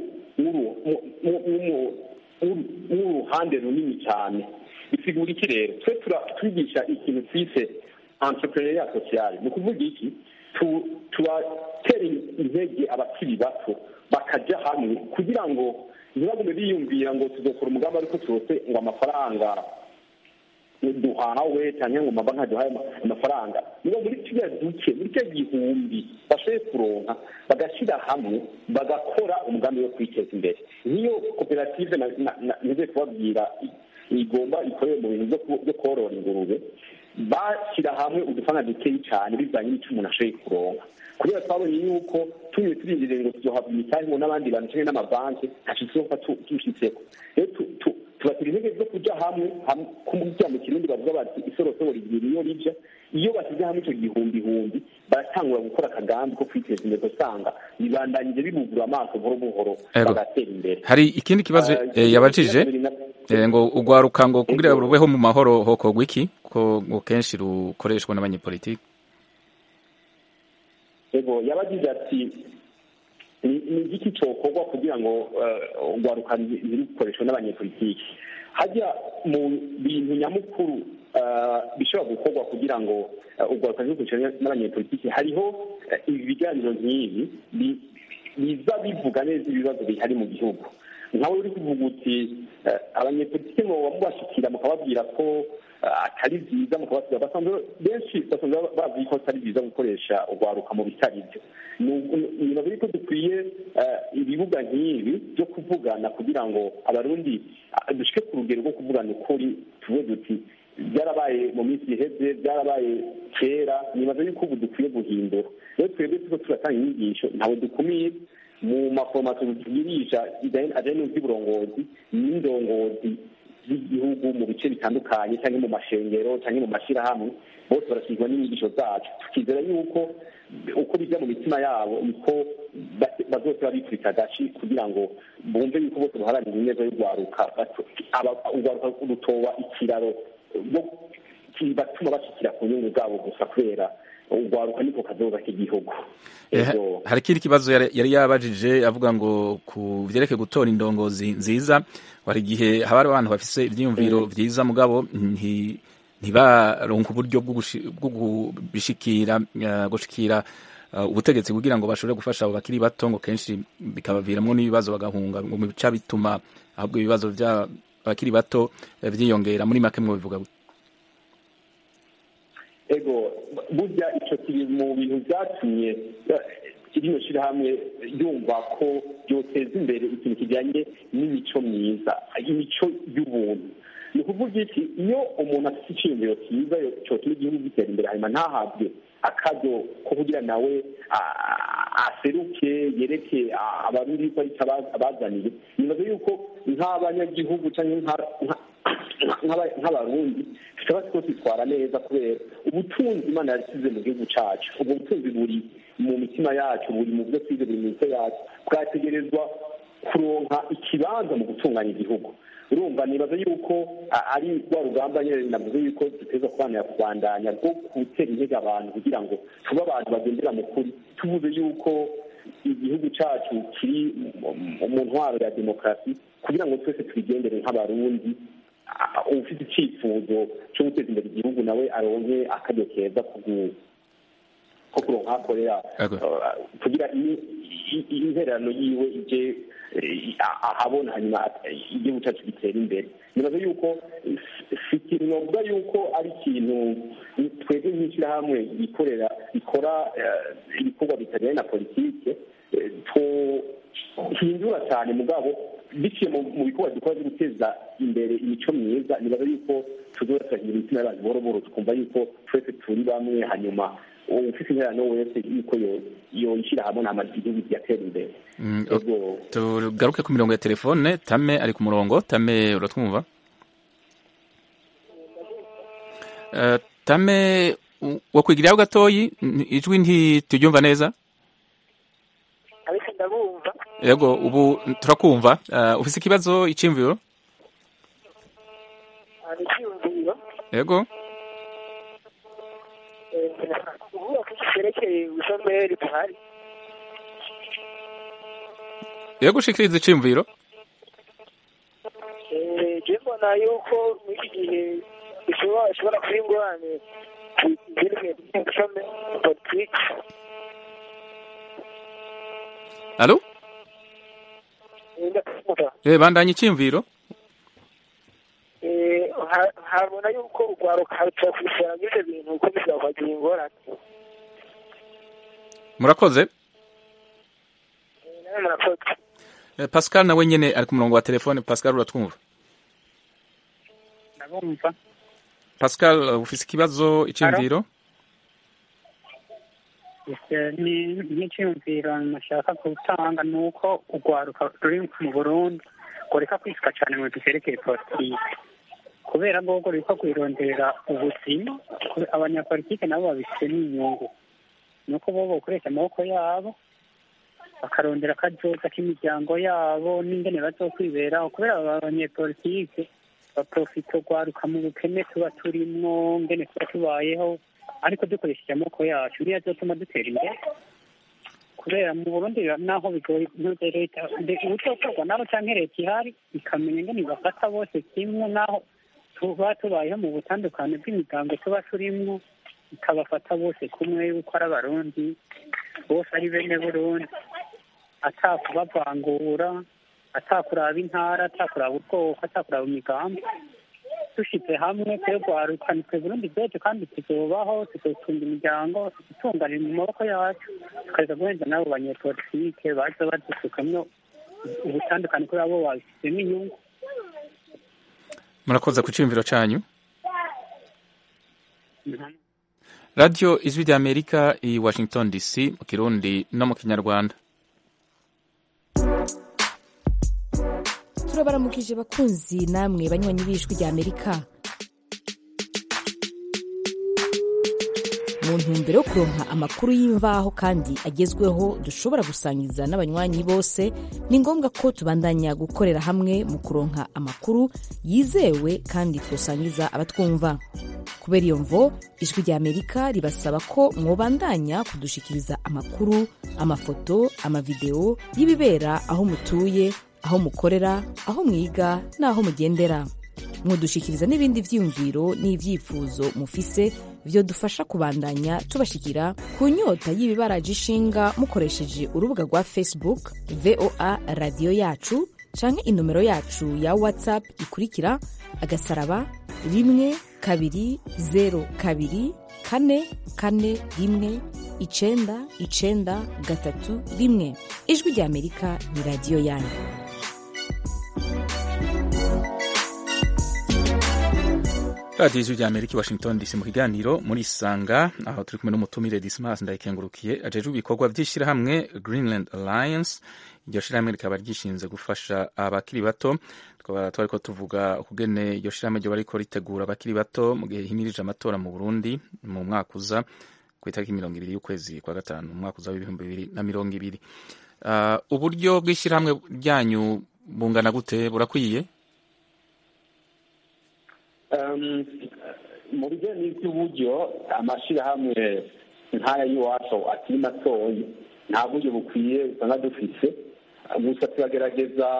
S4: n'uruhande runini cyane. Bisigura iki rero? Twe twigisha ikintu twise entrepreneuria sociale. Ni ukuvuga iki? tubatera intege abakiri bato bakajya hamwe kugira ngo ntibagume biyumvira ngo tuzokora umugambi ariko tuwose ngo amafaranga duhawe cyangwa ngo maba ntaduhaye amafaranga. Niba muri kiriya duke, muri cya gihumbi bashoboye kuronka, bagashyira hamwe bagakora umugambi wo kwiteza imbere. Nk'iyo koperative nize kubabwira igomba ikorera mu bintu byo korora ingurube, bashyira hamwe udufaranga dukeyi cyane bivanye n'icyo umuntu ashoboye kuronka. Kubera twabonye yuko tumwe turindiriye ngo tuzohabwa imitahe ngo n'abandi bantu cyangwa n'amabanki ntacyo tuzofa tushitseko. Rero tubatira intege zo kujya hamwe kugira mu kirundi bavuga bati isorosoro rigira iyo rija. Iyo bashyize hamwe icyo gihumbi humbi baratangura gukora akagambi ko kwiteza imbere, usanga bibandanyije bibugura amaso buhoro buhoro bagatera imbere.
S1: Hari ikindi kibazo yabajije ngo ugwaruka ngo kugira rubeho mu mahoro hokorwa iki ko ngo kenshi rukoreshwa n'abanyepolitiki?
S4: Ego yabagize ati ni igiki cyokorwa kugira ngo ugwaruka ntirukoreshwe n'abanyepolitiki. Hajya mu bintu nyamukuru bishobora gukorwa kugira ngo ugwaruka ntirukoreshwe n'abanyepolitiki, hariho ibiganiro nk'ibi biza bivuga neza ibibazo bihari mu gihugu. Nkawe uri kuvuga uti abanyepolitiki ngo bamubashikira mukababwira ko atari byiza mu kubasiga basanzwe benshi basanzwe bazi ko atari byiza gukoresha urwaruka mu bitari byo nibaza yuko dukwiye ibibuga nk'ibi byo kuvugana kugira ngo abarundi dushike ku rugero rwo kuvugana ukuri tuvuge duti byarabaye mu minsi iheze byarabaye kera nibaza yuko ubu dukwiye guhindura rero twebwe tuko turatanga inyigisho ntawe dukumiye mu maforomasiyo tugirisha ajyanye n'iby'uburongozi n'indongozi z'igihugu mu bice bitandukanye cyangwa mu mashengero cyangwa mu mashyirahamwe bose barashyirwa n'inyigisho zacu tukizera yuko uko bijya mu mitima yabo niko bazose babikubita agashi kugira ngo bumve yuko bose baharanira ineza y'urwaruka urwaruka rutoba ikiraro batuma bashyikira ku nyungu zabo gusa kubera urwaruka niko kazoza k'igihugu.
S1: Hari ikindi kibazo yari yabajije avuga ngo ku byerekeye gutora indongozi nziza hari igihe haba hari abantu bafise ibyiyumviro byiza mugabo ntibaronka uburyo bwo kubishikira gushikira ubutegetsi kugira ngo bashobore gufasha abo bakiri bato ngo kenshi bikabaviramo n'ibibazo bagahunga ngo bica bituma ahubwo ibibazo by'abakiri bato byiyongera. Muri make mwo bivuga
S4: ego burya icyo kiri mu bintu byatumye rino shyirahamwe yumva ko byoteza imbere ikintu kijyanye n'imico myiza, imico y'ubuntu. ni ukuvuga iki iyo umuntu afite icyiyumviro cyiza cyotuma igihugu gitera imbere hanyuma ntahabwe akazo ko kugira nawe aseruke yereke abarundi ko ari abazaniye nibaza yuko nk'abanyagihugu cyangwa nk'abarundi tutaba two twitwara neza kubera ubutunzi Imana yashyize mu gihugu cyacu. ubwo butunzi buri mu mitima yacu, buri mu byo twize, buri mu mico yacu, bwategerezwa kuronka ikibanza mu gutunganya igihugu. urumva nibaza yuko ari rwa rugamba nyine navuze yuko duteza kubanira kubandanya rwo gutera intege abantu kugira ngo tube abantu bagendera mu kuri, tuvuze yuko igihugu cyacu kiri mu ntwaro ya demokarasi kugira ngo twese twigendere nk'abarundi. ufite icyifuzo cyo guteza imbere igihugu nawe aronke akaryo keza ko kuronka akorera kugira intererano yiwe ije ahabona hanyuma igihugu cyacu gitera imbere. nibaza yuko novuga yuko ari ikintu twebwe nk'ishyirahamwe gikorera ikora ibikorwa bitajyanye na politike tuhindura cyane mugabo biciye mu bikorwa dukora byo guteza imbere imico myiza. nibaza yuko tuzorasahira imitima y'abantu boro boro tukumva yuko twese turi bamwe hanyuma ufite intererano wese yuko yoyishyira hamwe n'amazi igihugu kigatera imbere.
S1: tugaruke ku mirongo ya telefone. Tame ari ku murongo. Tame uratwumva? Tame wakwigiraho gatoyi ijwi ntituryumva neza.
S11: ariko ndabumva.
S1: Yego ubu turakumva. ufise ikibazo iciyumviro?
S11: ari iciyumviro.
S1: Yego
S11: uvuga ko cyerekeye ubushomeri buhari.
S1: Yego ushikiriza iciyumviro.
S11: je mbona yuko muri iki gihe bishobora kuba ingorane byerekeye ubushomeri politiki.
S1: Alo? Eh bandanye iciyumviro.
S11: Eh habona yuko urwaruka ruca kwishara n'ibyo bintu uko bizakwagira ingorane.
S1: Murakoze.
S11: Eh murakoze.
S1: Eh Pascal nawe nyene ari ku murongo wa telefone. Pascal uratwumva?
S12: Ndabumva.
S1: Pascal ufise ikibazo iciyumviro?
S12: ni n'icyumviro nashaka gutanga ni uko urwaruka ruri mu Burundi rureka kwisuka cyane mu byerekeye politiki kubera ngo rureka kwirondera ubuzima. abanyapolitike nabo babifite n'inyungu ni uko bo bakoresha amaboko yabo bakarondera akazoza k'imiryango yabo n'ingene bazokwiberaho kubera abanyapolitike baprofita urwaruka mu bukene tuba turimwo ngene tuba tubayeho ariko dukoresheje amaboko yacu niyo azotuma dutera imbere kubera mu Burundi naho bigoye ntuze leta ubutokorwa nabo canke leta ihari ikamenya ingene bafata bose kimwe naho tuba tubayeho mu butandukane bw'imiryango tuba turimwo ikabafata bose kumwe yuko ari abarundi bose ari bene Burundi atakubavangura atakuraba intara atakuraba ubwoko atakuraba imigambi dushyize hamwe twe rwaruka nitwe burundi bwose kandi tuzobaho tuzotunga imiryango tutunganira mu maboko yacu tukareka guhenda n'abo banyepolitike baza badusukamwo ubutandukane kuri abo babifitemo inyungu.
S1: murakoze ku cyumviro cyanyu. radiyo ijwi rya amerika i washington dc mu kirundi no mu kinyarwanda.
S13: turabaramukije bakunzi namwe banywanyi b'ijwi rya amerika. mu ntumbero yo kuronka amakuru y'imvaho kandi agezweho dushobora gusangiza n'abanywanyi bose, ni ngombwa ko tubandanya gukorera hamwe mu kuronka amakuru yizewe kandi twosangiza abatwumva. kubera iyo mvo ijwi rya amerika ribasaba ko mwobandanya kudushikiriza amakuru, amafoto, amavideo y'ibibera aho mutuye, aho mukorera, aho mwiga n'aho mugendera. mudushikiriza n'ibindi vyiyumviro n'ivyifuzo mufise vyo dufasha kubandanya tubashikira ku nyota y'ibibaraje ishinga mukoresheje urubuga rwa Facebook V O A radio yacu canke inomero yacu ya WhatsApp ikurikira agasaraba rimwe kabiri zero kabiri kane kane rimwe icenda icenda gatatu rimwe. ijwi rya Amerika ni radio yanyu.
S1: radiyo ijwi rya amerika i washington dc mu kiganiro muri isanga, aho turi kumwe n'umutumire Dismas Ndayikengurukiye ajejwe ibikorwa by'ishyirahamwe Greenland Alliance. iryo shyirahamwe rikaba ryishinze gufasha abakiri bato. tukaba twariko tuvuga ukugene iryo shyirahamwe ryo bariko ritegura abakiri bato mu gihe himirije amatora mu Burundi mu mwaka uza ku itariki mirongo ibiri y'ukwezi kwa gatanu mu mwaka uza w'ibihumbi bibiri na mirongo ibiri. Uh, uburyo bw'ishyirahamwe ryanyu bungana gute, burakwiye?
S4: mu bijyanye n'iby'uburyo amashyirahamwe nk'aya y'iwacu akiri matoya nta buryo bukwiye usanga dufite, gusa turagerageza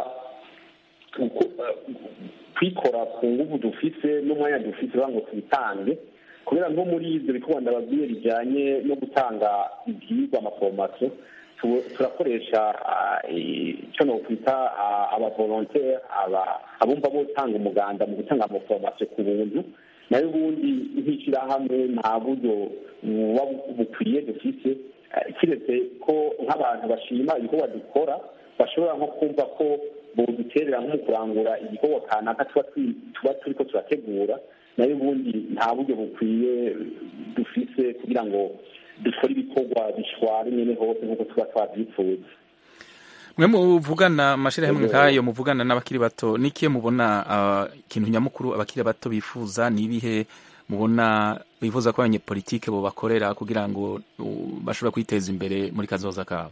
S4: kwikora ku nguvu dufite n'umwanya dufite kugira ngo tubitange, kubera nko muri ibyo bikorwa ndababwiye bijyanye no gutanga ibyigwa amaforomasiyo turakoresha icyo nokwita abavolontere, abumva botanga umuganda mu gutanga amaforomasiyo ku buntu. nayo ubundi nk'ishyirahamwe nta buryo buba bukwiye dufite, kiretse ko nk'abantu bashima ibikorwa dukora bashobora nko kumva ko boduterera nko mu kurangura igikorwa kanaka tuba turi ko turategura. nayo ubundi nta buryo bukwiye dufite kugira ngo dukora ibikorwa bishwara nyine hose nk'uko tuba twabyifuza.
S1: mwe muvugana amashyirahamwe nk'ayo, muvugana n'abakiri bato, n'ikihe mubona ikintu nyamukuru abakiri bato bifuza? n'ibihe mubona bifuza ko abanyepolitike bo bakorera kugira ngo bashobora kwiteza imbere muri kazoza kabo?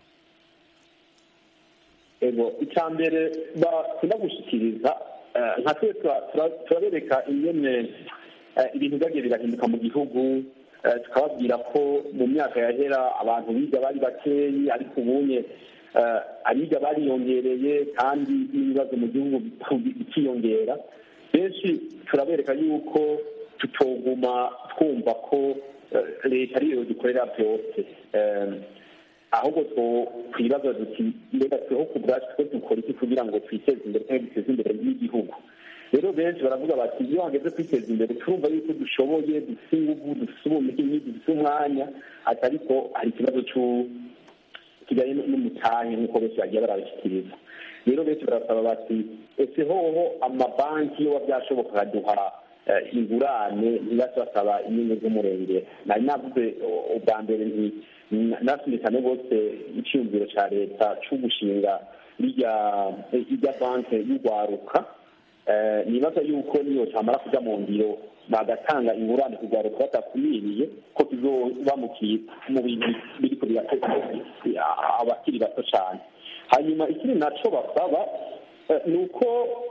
S4: ego icya mbere bakunda gushyikiriza nka twe turabereka ingene ibintu byagiye birahinduka mu gihugu, tukababwira ko mu myaka yahera abantu biga bari bakeyi ariko ubunye abiga bariyongereye kandi n'ibibazo mu gihugu bikiyongera. benshi turabereka yuko tutoguma twumva ko leta ariyo dukorera byose, ahubwo twibaza duti mbega tweho ku bwacu two dukora iki kugira ngo twiteze imbere kandi duteze imbere n'igihugu. rero benshi baravuga bati iyo hageze kwiteza imbere turumva yuko dushoboye, dufite ingufu, dufite ubumenyi, dufite umwanya, ati ariko hari ikibazo kijyanye n'umutahe nk'uko benshi bagiye barabishyikiriza. rero benshi barasaba bati ese hoho amabanki yoba byashoboka akaduha ingurane ntibase basaba inyungu z'umurengera. nari navuze ubwa mbere nti nasubije cyane rwose icyumviro cya leta cyo gushinga irya banki y'urwaruka. nibaza yuko niyo cyamara kujya mu ngiro bagatanga ingurane kugwaruka batakumiriye ko tuzoba mu bintu biriko birateza abakiri bato cyane. hanyuma ikindi naco basaba ni uko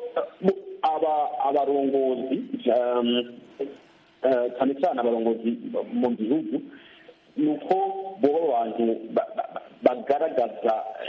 S4: abarongozi cyane cyane abarongozi mu gihugu ni uko boba abantu bagaragaza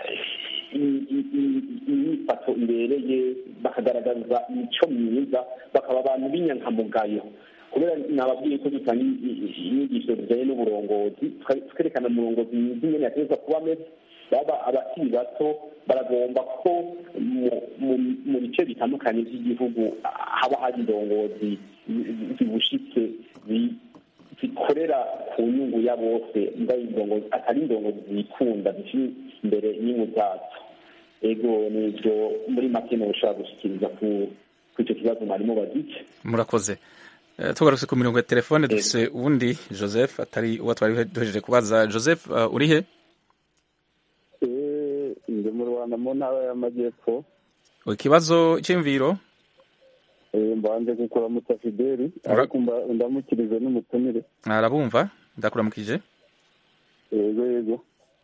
S4: imyifato ibereye, bakagaragaza imico myiza, bakaba abantu b'inyankamugayo. kubera nababwiye ko dutanga inyigisho zijyanye n'uburongozi, twerekana umurongozi mwiza ingene yategerezwa kuba ameze. baba abakiri bato baragomba ko mu bice bitandukanye by'igihugu haba hari indongozi zibushitse zikorera ku nyungu ya bose atari indongozi zikunda zishyira imbere inyungu zazo. ego nibyo muri make mushobora gushyikiriza ku icyo kibazo mwarimu bagice.
S1: Murakoze. Tugarutse ku mirongo ya telefone dufise ubundi Joseph atari uwo twari duhejeje kubaza. Joseph uh, uri he?
S14: Eh, ndi mu Rwanda mu ntara y'Amajyepfo.
S1: Ikibazo cy'imviro?
S14: Eh, mbanje kukuramutsa Fideli ariko ndamukirize n'umutumire.
S1: Arabumva ndakuramukije.
S14: Yego yego.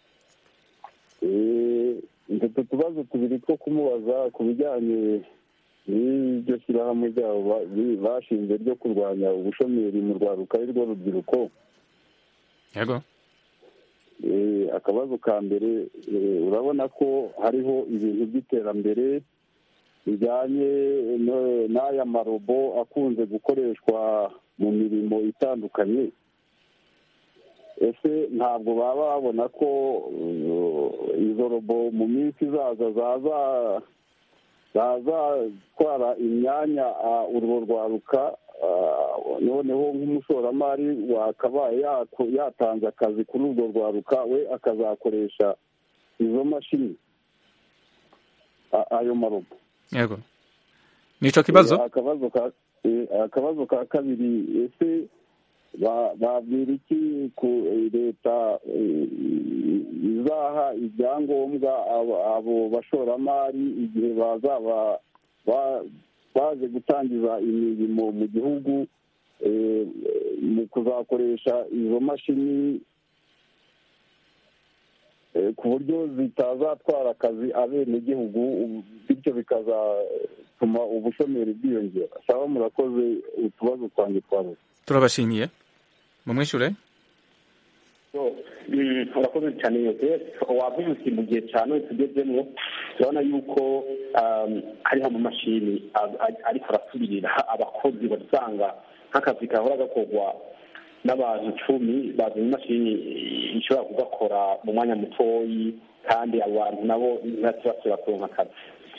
S14: Eh, ndetse utubazo tubiri two kumubaza ku bijyanye n'iryo shyirahamwe ryabo bashinze ryo kurwanya ubushomeri mu rwaruka rwo rubyiruko.
S1: Yego.
S14: Akabazo ka mbere, urabona ko hariho ibintu by'iterambere bijyanye n'aya marobo akunze gukoreshwa mu mirimo itandukanye. Ese ntabwo baba babona ko izo robo mu minsi izaza zaza zazatwara imyanya urwo rwaruka, noneho nk'umushoramari wakabaye yatanze akazi kuri urwo rwaruka we akazakoresha izo mashini, ayo marobo?
S1: Yego, nico kibazo.
S14: Akabazo ka kabiri, ese babwira iki ku leta izaha ibyangombwa abo bashoramari igihe bazaba baje gutangiza imirimo mu gihugu mu kuzakoresha izo mashini ku buryo zitazatwara akazi abenegihugu, bityo bikazatuma ubushomeri bwiyongera? Saba murakoze, utubazo twanjye twaruze.
S1: Turabashimiye, mumwishure.
S4: urakoze cyane Yozefu. wavuze uti mu gihe cya none tugezemo turabona yuko hariho amamashini ariko arasubirira abakozi, basanga nk'akazi gahora gakorwa n'abantu icumi bazanye imashini ishobora kugakora mu mwanya mutoyi, kandi abo bantu nabo ntibashobora kuronka akazi.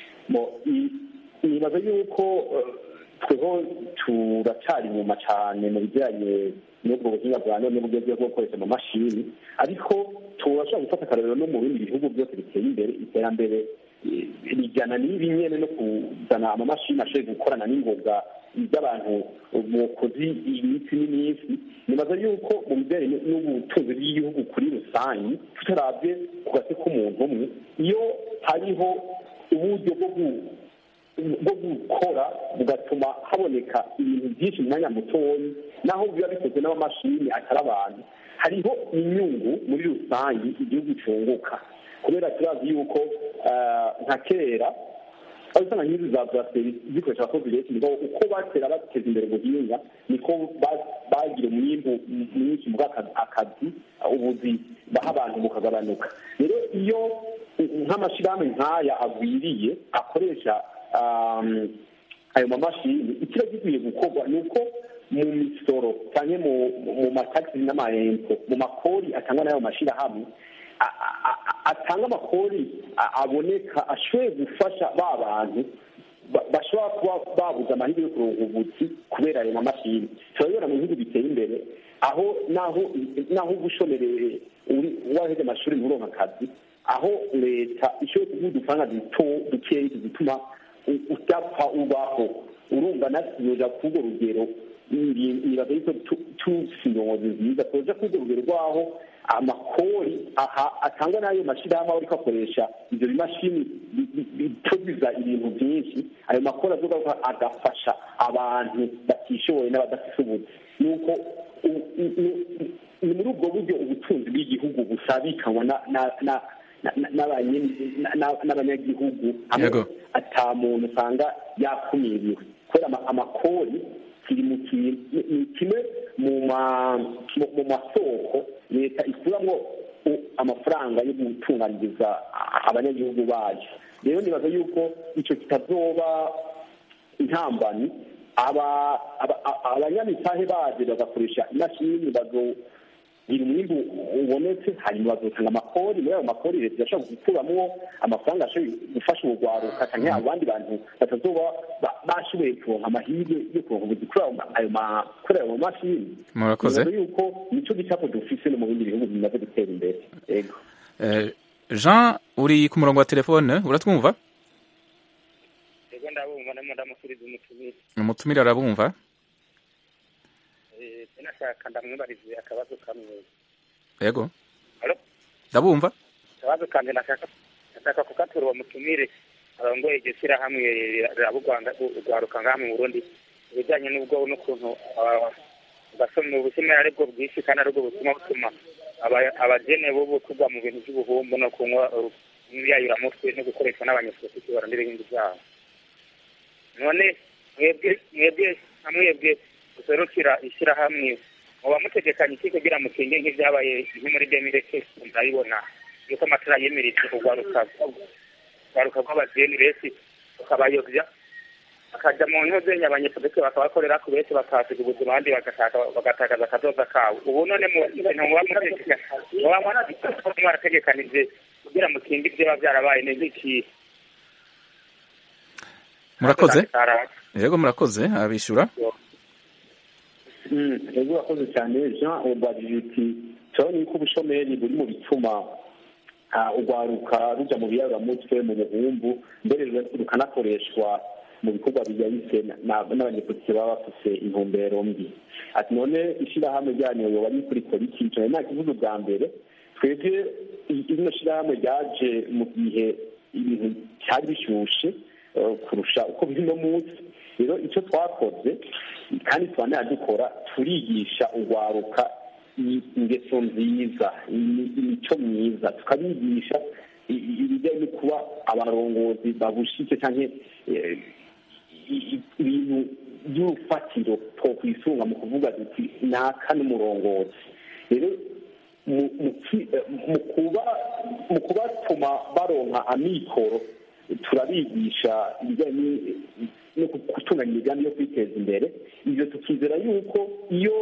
S4: nibaza yuko tweho turacyari inyuma cyane mu bijyanye n'ubwo buhinga bwa none bugezweho bwo gukoresha amamashini, ariko turashobora gufata akarorero no mu bindi bihugu byose biteye imbere. Iterambere rijyana n'ibi nyene no kuzana amamashini ashoboye gukorana n'ingoga by'abantu mukozi iminsi n'iminsi. nibaza yuko mu bijyanye n'ubutunzi bw'igihugu kuri rusange, tutarabye ku gase k'umuntu umwe, iyo hariho uburyo bwo bwo gukora bugatuma haboneka ibintu byinshi mu mwanya mutoya, naho biba bikozwe n'amamashini atari abantu, hariho inyungu muri rusange igihugu cyunguka. kubera turazi yuko nka kera aho usanga nk'izi za buraseri zikoresha abakozi benshi, niho uko batera bateza imbere ubuhinga niko bagira umwimbu mwinshi mu akazi, ubuzi baha abantu bukagabanuka. rero iyo nk'amashyirahamwe nk'aya agwiriye akoresha ayo mamashini, ikiba gikwiye gukorwa ni uko mu misoro cyane mu matagisi n'amayempo, mu makori atangwa n'ayo mashyirahamwe, atanga amakori aboneka ashoboye gufasha ba bantu bashobora kuba babuze amahirwe yo kuronka ubuzi kubera ayo mamashini. turabibona mu bihugu biteye imbere, aho naho naho ubushomereye waheje amashuri mu kuronka akazi, aho leta ishoboye kuguha udufaranga duto dukeyi tugituma udapfa ubaho. urumva natwe tuzoja k'urwo rugero, nibaza yuko tufise indongozi nziza, tuzoja k'urwo rugero rwaho amakori atangwa n'ayo mashyirahamwe ariko akoresha ibyo bimashini bitubiza ibintu byinshi, ayo makori azogaruka agafasha abantu batishoboye n'abadafite ubuzi. nuko ni muri ubwo buryo ubutunzi bw'igihugu busabikanwa n'abanyagihugu, hamwe ata muntu usanga yakumiriwe, kubera amakori kiri mu kimwe mu masoko leta ikuramo amafaranga yo gutunganiriza abanyagihugu bayo. rero nibaza yuko icyo kitazoba intambani, abanyamitahe baje bagakoresha imashini kugira umwimbu ubonetse hanyuma bazotanga amakori muri ayo makori leta irashobora gukuramwo amafaranga ashoboye gufasha urugwaruka canke abandi bantu batazoba bashoboye kuronka amahirwe yo kuronka ubuzi kuri ayo kuri ayo mashini.
S1: Murakoze.
S4: Yuko nico gicapo dufise no mu bindi bihugu bimaze gutera imbere. Yego.
S1: Jean uri ku murongo wa telefone uratwumva?
S15: Yego ndabumva namwe ndamukiriza umutumire.
S1: Umutumire arabumva?
S15: Eh nashaka ndamwibarize akabazo kamwe.
S1: Yego.
S15: Allo?
S1: Ndabumva?
S15: Akabazo kanje nashaka nashaka kukatura uwo mutumire arongoye iryo shyirahamwe rabugwanga ugwaruka ngaha mu Burundi ibijyanye n'ubwo n'ukuntu basomye ubushimira aribwo bwinshi kandi aribwo butuma butuma abagene bo kugwa mu bintu by'ubuhumbu no kunywa imyayuramutwe no gukoreshwa n'abanyapolitiki barandira ibindi byabo. None mwebwe mwebwe hamwebwe guserukira ishyirahamwe muba mutegekanye iki kugira mukinge nk'ibyabaye nko muri demireke ndabibona yuko amatara yemereye kugwaruka kugwaruka kw'abageni benshi ukabayobya akaja mu nkozenya abanyepolitiki bakabakorera ku benshi bakasiga ubuzima abandi bagatakaza akazoza kabo. Ubu none mu bintu muba mwarategekanije kugira mukinge ibyo byarabaye ni nk'iki?
S1: Murakoze. Yego murakoze abishura.
S4: Yego urakoze cyane Jean ubajije uti turabona yuko ubushomeri buri mu bituma urwaruka ruja mu biyaramutwe mu buhumbu mbere rukanakoreshwa mu bikorwa bijyanye n'abanyepolitiki baba bafise intumbero mbi. Ati none ishirahamwe ryanyu yoba ari kuri politiki cyane nta kivuzo bwa mbere twebwe ino shirahamwe ryaje mu gihe ibintu cyari bishushe kurusha uko biri no munsi. Rero icyo twakoze kandi twanaya dukora turigisha urwaruka ingeso nziza imico myiza tukabigisha ibijyanye no kuba abarongozi babushike cyangwa ibintu by'urufatiro two kwisunga mu kuvuga duti naka n'umurongozi. Rero mu kubatuma baronka amikoro turabigisha ibijyanye no gutunganya imigambi yo kwiteza imbere. Ibyo tukizera yuko iyo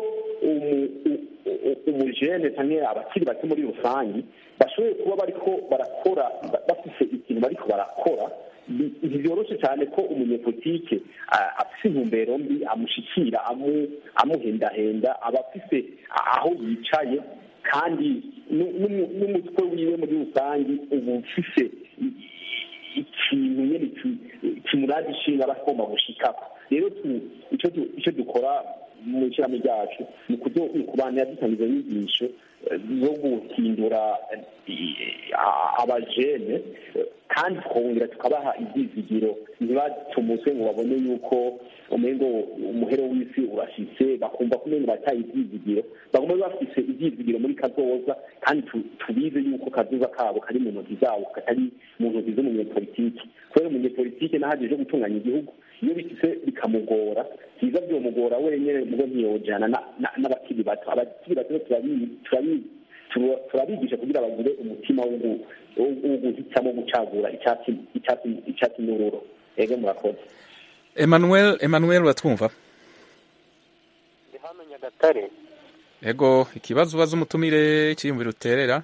S4: umujene cyangwa abakiri bato muri rusange bashoboye kuba bariko barakora bafise ikintu bariko barakora, ntibyoroshye cyane ko umunyepolitike afise intumbero mbi amushikira amuhendahenda aba afise aho yicaye kandi n'umutwe wiwe muri rusange uba ufise ikintu nyine kimuraza ishinga aba agomba gushikako. Rero icyo dukora mu ishyirahamwe ryacu ni ukubanira dutangiza inyigisho zo guhindura abajene kandi twongera tukabaha ibyizigiro ntibatumutse ngo babone yuko umengo umuhero w'isi urashitse bakumva ko umengo bataye ibyizigiro bagomba bafise ibyizigiro muri kazoza kandi tubize yuko kazoza kabo kari mu ntoki zabo katari mu ntoki z'umunyepolitiki. Kubera umunyepolitiki nahajeje gutunganya igihugu iyo bifise bikamugora biza byomugora wenyine mugo ntiyojana n'abakiri bato. Abakiri bato turabigisha kugira bagire umutima wo guhitamo gucagura icyatsi n'ururo. Ego murakoze.
S1: Emmanuel Emmanuel uratwumva?
S16: Ndi hano Nyagatare.
S1: Ego ikibazo ubaza umutumire cyiyumvira uterera.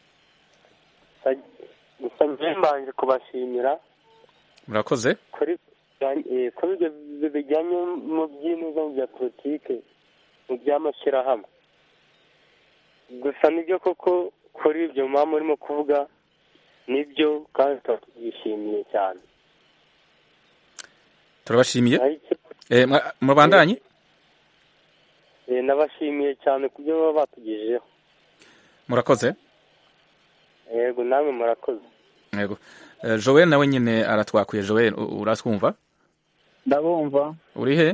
S16: Gusa mbanje kubashimira.
S1: Murakoze.
S16: Kuri kuri ibyo bijyanye mu by'inuza bya politike mu by'amashyirahamwe. Gusa nibyo koko kuri ibyo mama urimo kuvuga nibyo kandi twishimiye cyane.
S1: Turabashimiye. Eh mubandanye?
S16: Eh nabashimiye cyane kubyo baba batugejejeho.
S1: Murakoze.
S16: Yego namwe murakoze.
S1: Yego. Joel nawe nyine aratwakuye. Joel uratwumva?
S17: Ndabumva.
S1: Uri he?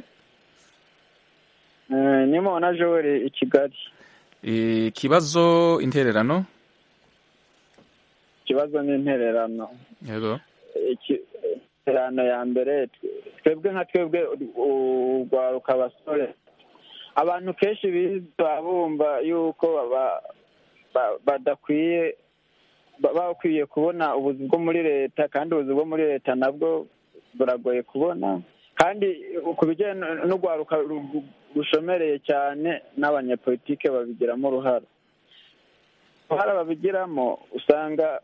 S17: Eh nimo na Joel i Kigali.
S1: Ikibazo intererano?
S17: Ikibazo ni intererano.
S1: Yego.
S17: Intererano ya mbere twebwe nka twebwe urwaruka abasore abantu kenshi biza bumva yuko badakwiye bakwiye kubona ubuzi bwo muri leta kandi ubuzi bwo muri leta nabwo buragoye kubona kandi ku bijyanye n'urwaruka rushomereye cyane n'abanyepolitike babigiramo uruhare. uruhara babigiramo usanga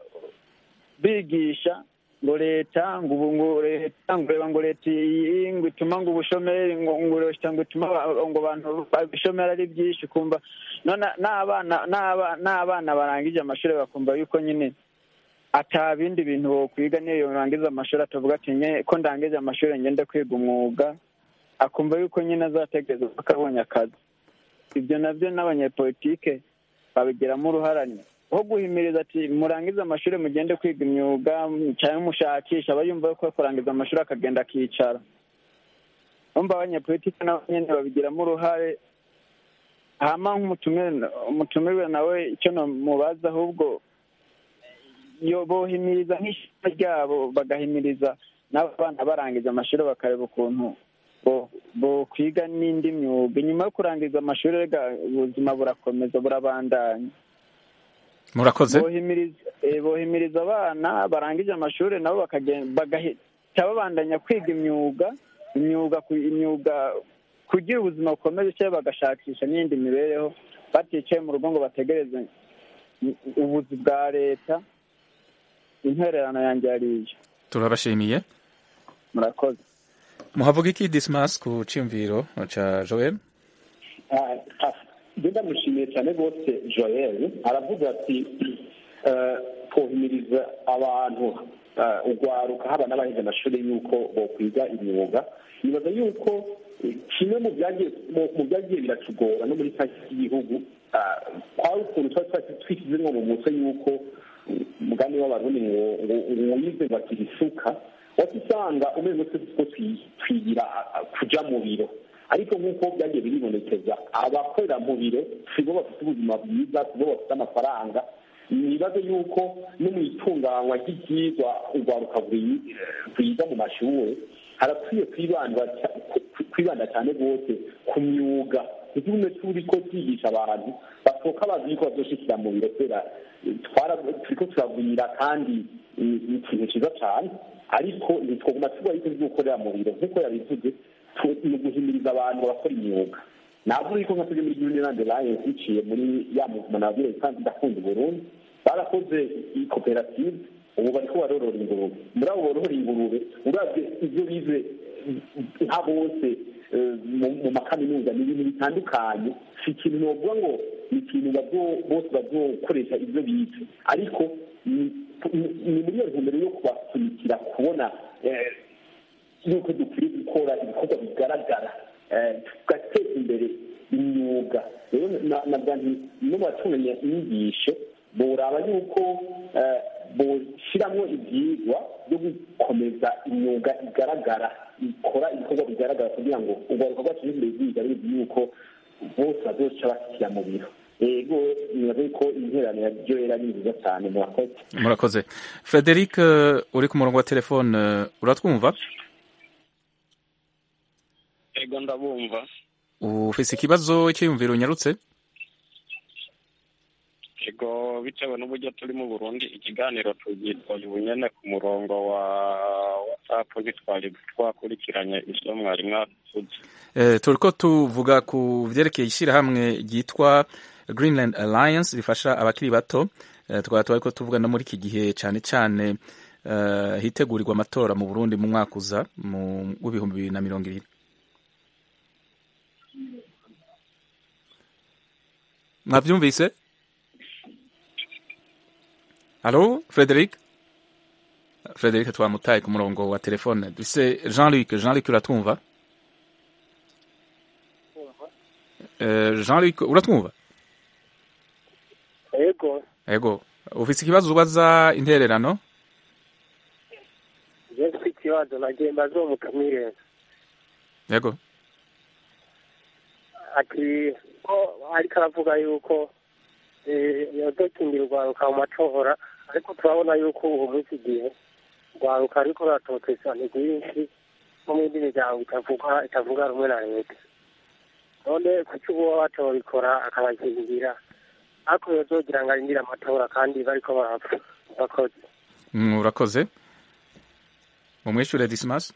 S17: bigisha ngo leta ngo ubu ngo leta ngo reba ngo leta iyi ngo ituma ngo ubushomeri ngo ngo leta ngo ituma ngo abantu ibishomeri ari byinshi kumva none n'abana n'abana barangije amashuri bakumva yuko nyine ata bindi bintu bokwiga niyo rangiza amashuri atavuga ati nye ko ndangije amashuri ngende kwiga umwuga akumva yuko nyine azategereza akabonye akazi ibyo nabyo n'abanyepolitike babigiramo uruharane aho guhimiriza ati murangize amashuri mugende kwiga imyuga cyangwa mushakisha aba yumva ko kurangiza amashuri akagenda akicara umva abanyepolitike nabo nyine babigiramo uruhare hama nk'umutumirwe nawe icyo mubaza ahubwo iyo bohimiriza nk'ishuri ryabo bagahimiriza n'abana barangiza amashuri bakareba ukuntu bo kwiga n'indi myuga inyuma yo kurangiza amashuri rega ubuzima burakomeza burabandanya
S1: murakoze
S17: bohimiriza abana barangije amashuri nabo bagahita babandanya kwiga imyuga imyuga imyuga kugira ubuzima bukomeze cyangwa bagashakisha n'indi mibereho baticaye mu rugo ngo bategereze ubuzi bwa leta intererano yanjye yariye
S1: turabashimiye
S17: murakoze
S1: muhavuga iki Dismas ku ciyumviro ca Joel
S4: ndamushimiye cyane rwose Joel aravuga ati kohimiriza abantu ugwaruka haba n'abahize amashuri yuko bokwiga imyuga nibaza yuko kimwe mu byagiye mu byagiye biratugora no muri taki y'igihugu kwari ukuntu twari twishyize nko mu mutwe yuko umugani w'abarundi ngo wize bakirisuka wati usanga umeze ko twigira kuja mu biro ariko nk'uko byagiye biribonekeza abakorera mu biro sibo bafite ubuzima bwiza sibo bafite amafaranga nibaze yuko no mu itunganywa ry'ibyigwa urwaruka rwiga mu mashuri harakwiye kwibanda cyane rwose ku myuga ntitume turi ko twigisha abantu basohoka bazi yuko bazoshikira mu biro kubera turiko turagwira kandi ni ikintu cyiza cyane ariko ntitwaguma tuba ariko ibyo gukorera mu biro nk'uko yabivuze ni uguhimiriza abantu bakora imyuga ntabwo uriko nka tujye muri Uniland Alliance biciye muri ya muvuma nabwire kandi ndakunda Burundi barakoze ikoperative ubu bariko barorora ingurube muri abo borora ingurube uravye ivyo bize nka bose mu makaminuza ni ibintu bitandukanye si ikintu novuga ngo ni ikintu bose bazokoresha ivyo bize ariko ni muri iyo ntumbero yo kubasunikira kubona yuko dukwiye gukora ibikorwa bigaragara tugateza imbere imyuga rero nabwa nti no batunganya inyigisho boraba yuko boshyiramo ibyigwa byo gukomeza imyuga igaragara ikora ibikorwa bigaragara kugira ngo urwaruka rwacu n'imbere biga bizi yuko bose bazoca bashyira mu biro ego nibaze ko interano ya Joel ari nziza cyane murakoze
S1: murakoze Frederic uri ku murongo wa telefone uratwumva
S18: ego ndabumva
S1: ufise ikibazo cyiyumviro unyarutse
S18: ego bitewe n'uburyo turi mu Burundi ikiganiro tugitwaye ubunyene ku murongo wa WhatsApp gitwari twakurikiranye ivyo mwari mwavuze
S1: eh turiko tuvuga ku vyerekeye ishyirahamwe ryitwa Greenland Alliance rifasha abakiri bato uh, twaba twariko tuvuga no muri iki gihe cyane cyane uh, hitegurirwa amatora mu Burundi mu mwaka uza mu w'ibihumbi bibiri na mirongo ibiri mwavyumvise Allo Frederic Frederic twamutaye ku murongo wa telefone duse Jean-Luc Jean-Luc uratwumva uh, Jean-Luc uratwumva
S16: Ego.
S1: Ego. Ufise ikibazo ubaza intererano?
S16: Yes, ikibazo nagenda zo mukamire.
S1: Ego.
S16: Ati ko ari karavuga yuko eh yadokingirwa mu matora ariko turabona yuko ubu munsi gihe rwaruka ariko ratotesa ni byinshi mu bindi bijyango itavuga itavuga rumwe na leta. None kuki uwo batorikora akabakingira ako yozogira ngo arindire amatora kandi bariko barapfa bakoze
S1: urakoze mumwishure Dismas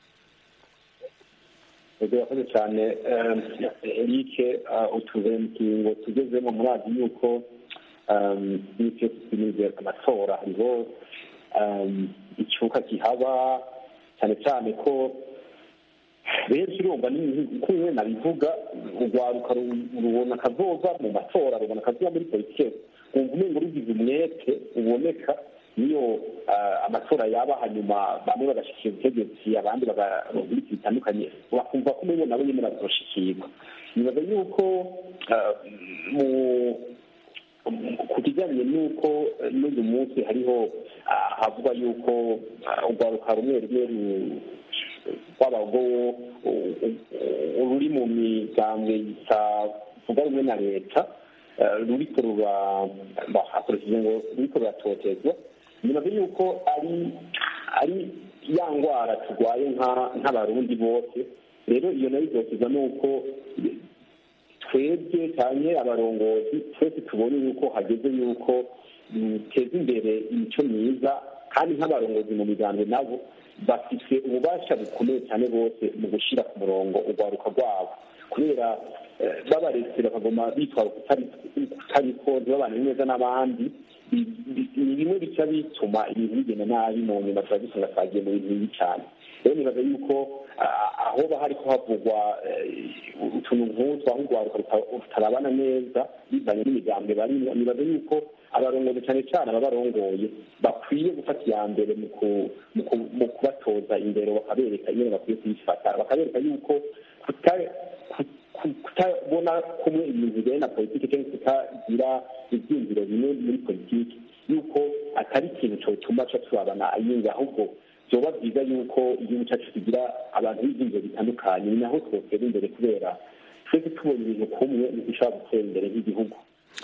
S4: urakoze cyane Eric utuze mu kingo tugezemo murazi yuko n'icyo tumize amatora hariho icyuka kihaba cyane cyane ko benshi urumva kumwe nabivuga urwaruka rubona akazoza mu matora rubona akazoza muri politike wumva umengo rugize umwete uboneka niyo amatora yaba hanyuma bamwe bagashikira ubutegetsi abandi bagaronka ibiti bitandukanye bakumva ko umengo nabo nyene bazoshikirwa nibaza yuko mu ku kijyanye n'uko n'uyu munsi hariho havuga yuko urwaruka rumwe rumwe rw'abago ruri mu migambwe itavuga rumwe na leta ruriko hakoresheje ngo ruriko ruratotezwa nibaza yuko ari ari ya ngwara turwaye nk'abarundi bose rero iyo nayo izoteza n'uko twebwe cyane abarongozi twese tubonye yuko hageze yuko duteza imbere imico myiza kandi nk'abarongozi mu migambwe nabo bafite ububasha bukomeye cyane bose mu gushyira ku murongo urwaruka rwabo kubera babaretse bakagoma bitwara kutariko ntibabane neza n'abandi ni bimwe bica bituma ibintu bigenda nabi mu nyuma tuba dusanga twagiye mu bintu bibi cyane rero nibaza yuko aho bahari ko havugwa utuntu nk'utwo aho urwaruka rutarabana neza bivanye n'imigambwe barimo nibaza yuko abarongozi cyane cyane ababarongoye bakwiye gufata iya mbere mu kubatoza imbere bakabereka ingene bakwiye kuyifata bakabereka yuko kutabona kumwe ibintu bijyanye na politiki cyangwa kutagira ibyumviro bimwe muri politiki yuko atari ikintu cyotuma ca turabana ayinga ahubwo vyoba byiza yuko igihugu cyacu kigira abantu b'ibyumviro bitandukanye ni naho twotera imbere kubera twese tubona ibintu kumwe ntidushobora gutera imbere nk'igihugu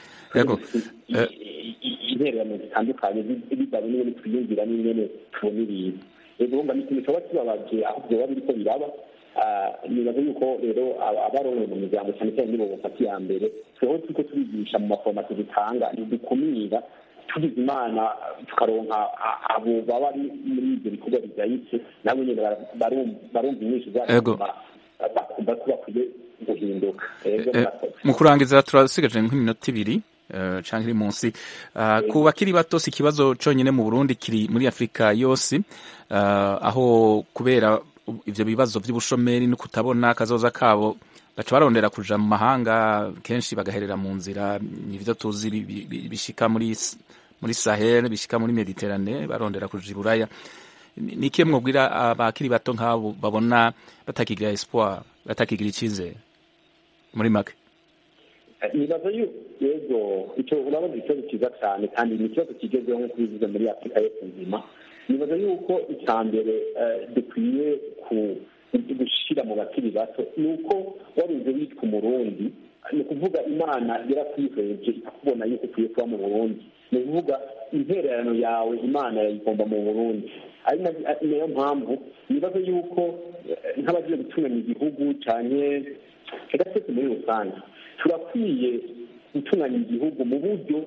S4: intererano zitandukanye bivanye n'ingene twiyumvira n'ingene tubona ibintu rero urumva ni ikintu coba kibabaje aho vyoba biriko biraba nibaza yuko rero abarongoye mu miryango cyane cyane nibo bafata iya mbere tweho turiko tubigisha mu maforomasi dutanga ntidukumira tugize imana tukaronka abo baba bari muri ibyo bikorwa bigayitse nabo nyene barumva inyinshi zatuma bakumva ko bakwiye guhinduka
S1: mu kurangiza turasigaje nk'iminota ibiri canke iri munsi ku bakiri bato si ikibazo conyene mu Burundi kiri muri Afrika yose aho kubera ivyo bibazo vy'ubushomeri no kutabona akazoza kabo baca barondera kuja mu mahanga kenshi bagaherera mu nzira ivyo tuzi bishika muri muri Sahel bishika muri Mediterane barondera kuja Iburaya niki mwobwira abakiri bato nk'abo babona batakigira espoir batakigira icizere muri make
S4: nibaza yego icyo urabaza ikibazo cyiza cyane kandi ni ikibazo kigezweho nk'uko bivuze muri Afurika yose nzima nibaza yuko icya mbere dukwiye gushyira mu bakiri bato ni uko warinze witwa umurundi ni ukuvuga imana yarakwihereje ikakubona yuko ukwiye kuba mu Burundi ni ukuvuga intererano yawe imana yayigomba mu Burundi ari nayo mpamvu nibaza yuko nk'abagiye gutunganya igihugu cyane reka twese muri rusange turakwiye gutunganya igihugu mu buryo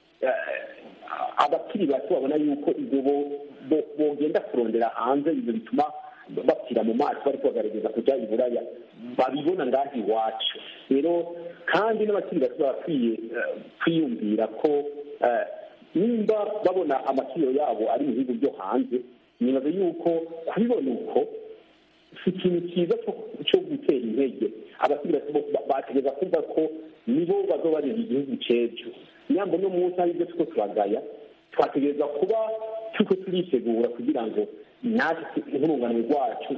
S4: abakiri bato babona yuko ibyo bogenda kurondera hanze ibyo bituma bapfira mu maso bari kubagaragaza kujya i Buraya babibona ngaho iwacu rero kandi n'abakiri bato bakwiye kwiyumvira ko nimba babona amakiro yabo ari mu bihugu byo hanze nibaza yuko kubibona uko si ikintu cyiza cyo gutera intege abakiri bato bategereza kumva ko nibo bazobarira igihugu cejo nyambo no munsi ari byo tuko turagaya twategereza kuba tuko turitegura kugira ngo natwe nk'urungano rwacu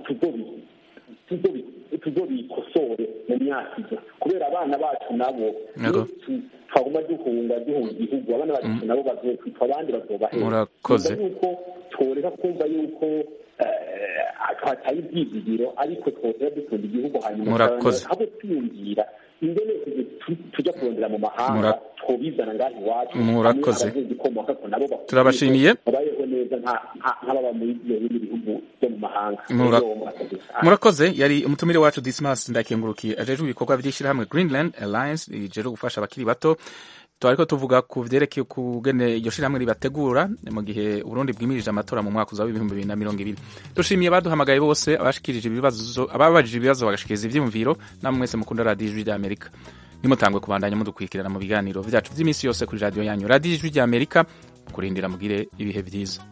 S4: tuzobikosore mu myaka iza kubera abana bacu nabo twaguma duhunga duhunga igihugu abana bacu nabo bazokwitwa abandi bazobahera
S1: murakoze
S4: yuko tworeka kumva yuko hatari ibyizigiro ariko twotera dukunda igihugu hanyuma abo twiyumvira ingene tujya kurondera mu mahanga twobizana ngaho iwacu
S1: murakoze turabashimiye
S4: babayeho neza nk'ababa muri ibyo bindi bihugu byo mu mahanga
S1: murakoze yari umutumire wacu Dismas ndakengurukiye ajejwe ibikorwa by'ishyirahamwe Greenland Alliance rijeje gufasha abakiri bato twariko tuvuga ku vyerekeye kugene iryo shirahamwe ribategura mu gihe Burundi bwimirije amatora mu mwaka uza w'ibihumbi bibiri na mirongo ibiri dushimiye baduhamagaye bose abashikirije ibibazo ababajije ibibazo bagashikiriza ivyumviro namwe mwese mukunda radio y'Amerika nimutangwe kubandanya mudukurikirana mu biganiro vyacu vy'iminsi yose kuri radiyo yanyu radiyo ijwi ry'amerika kurindira mugire ibihe vyiza.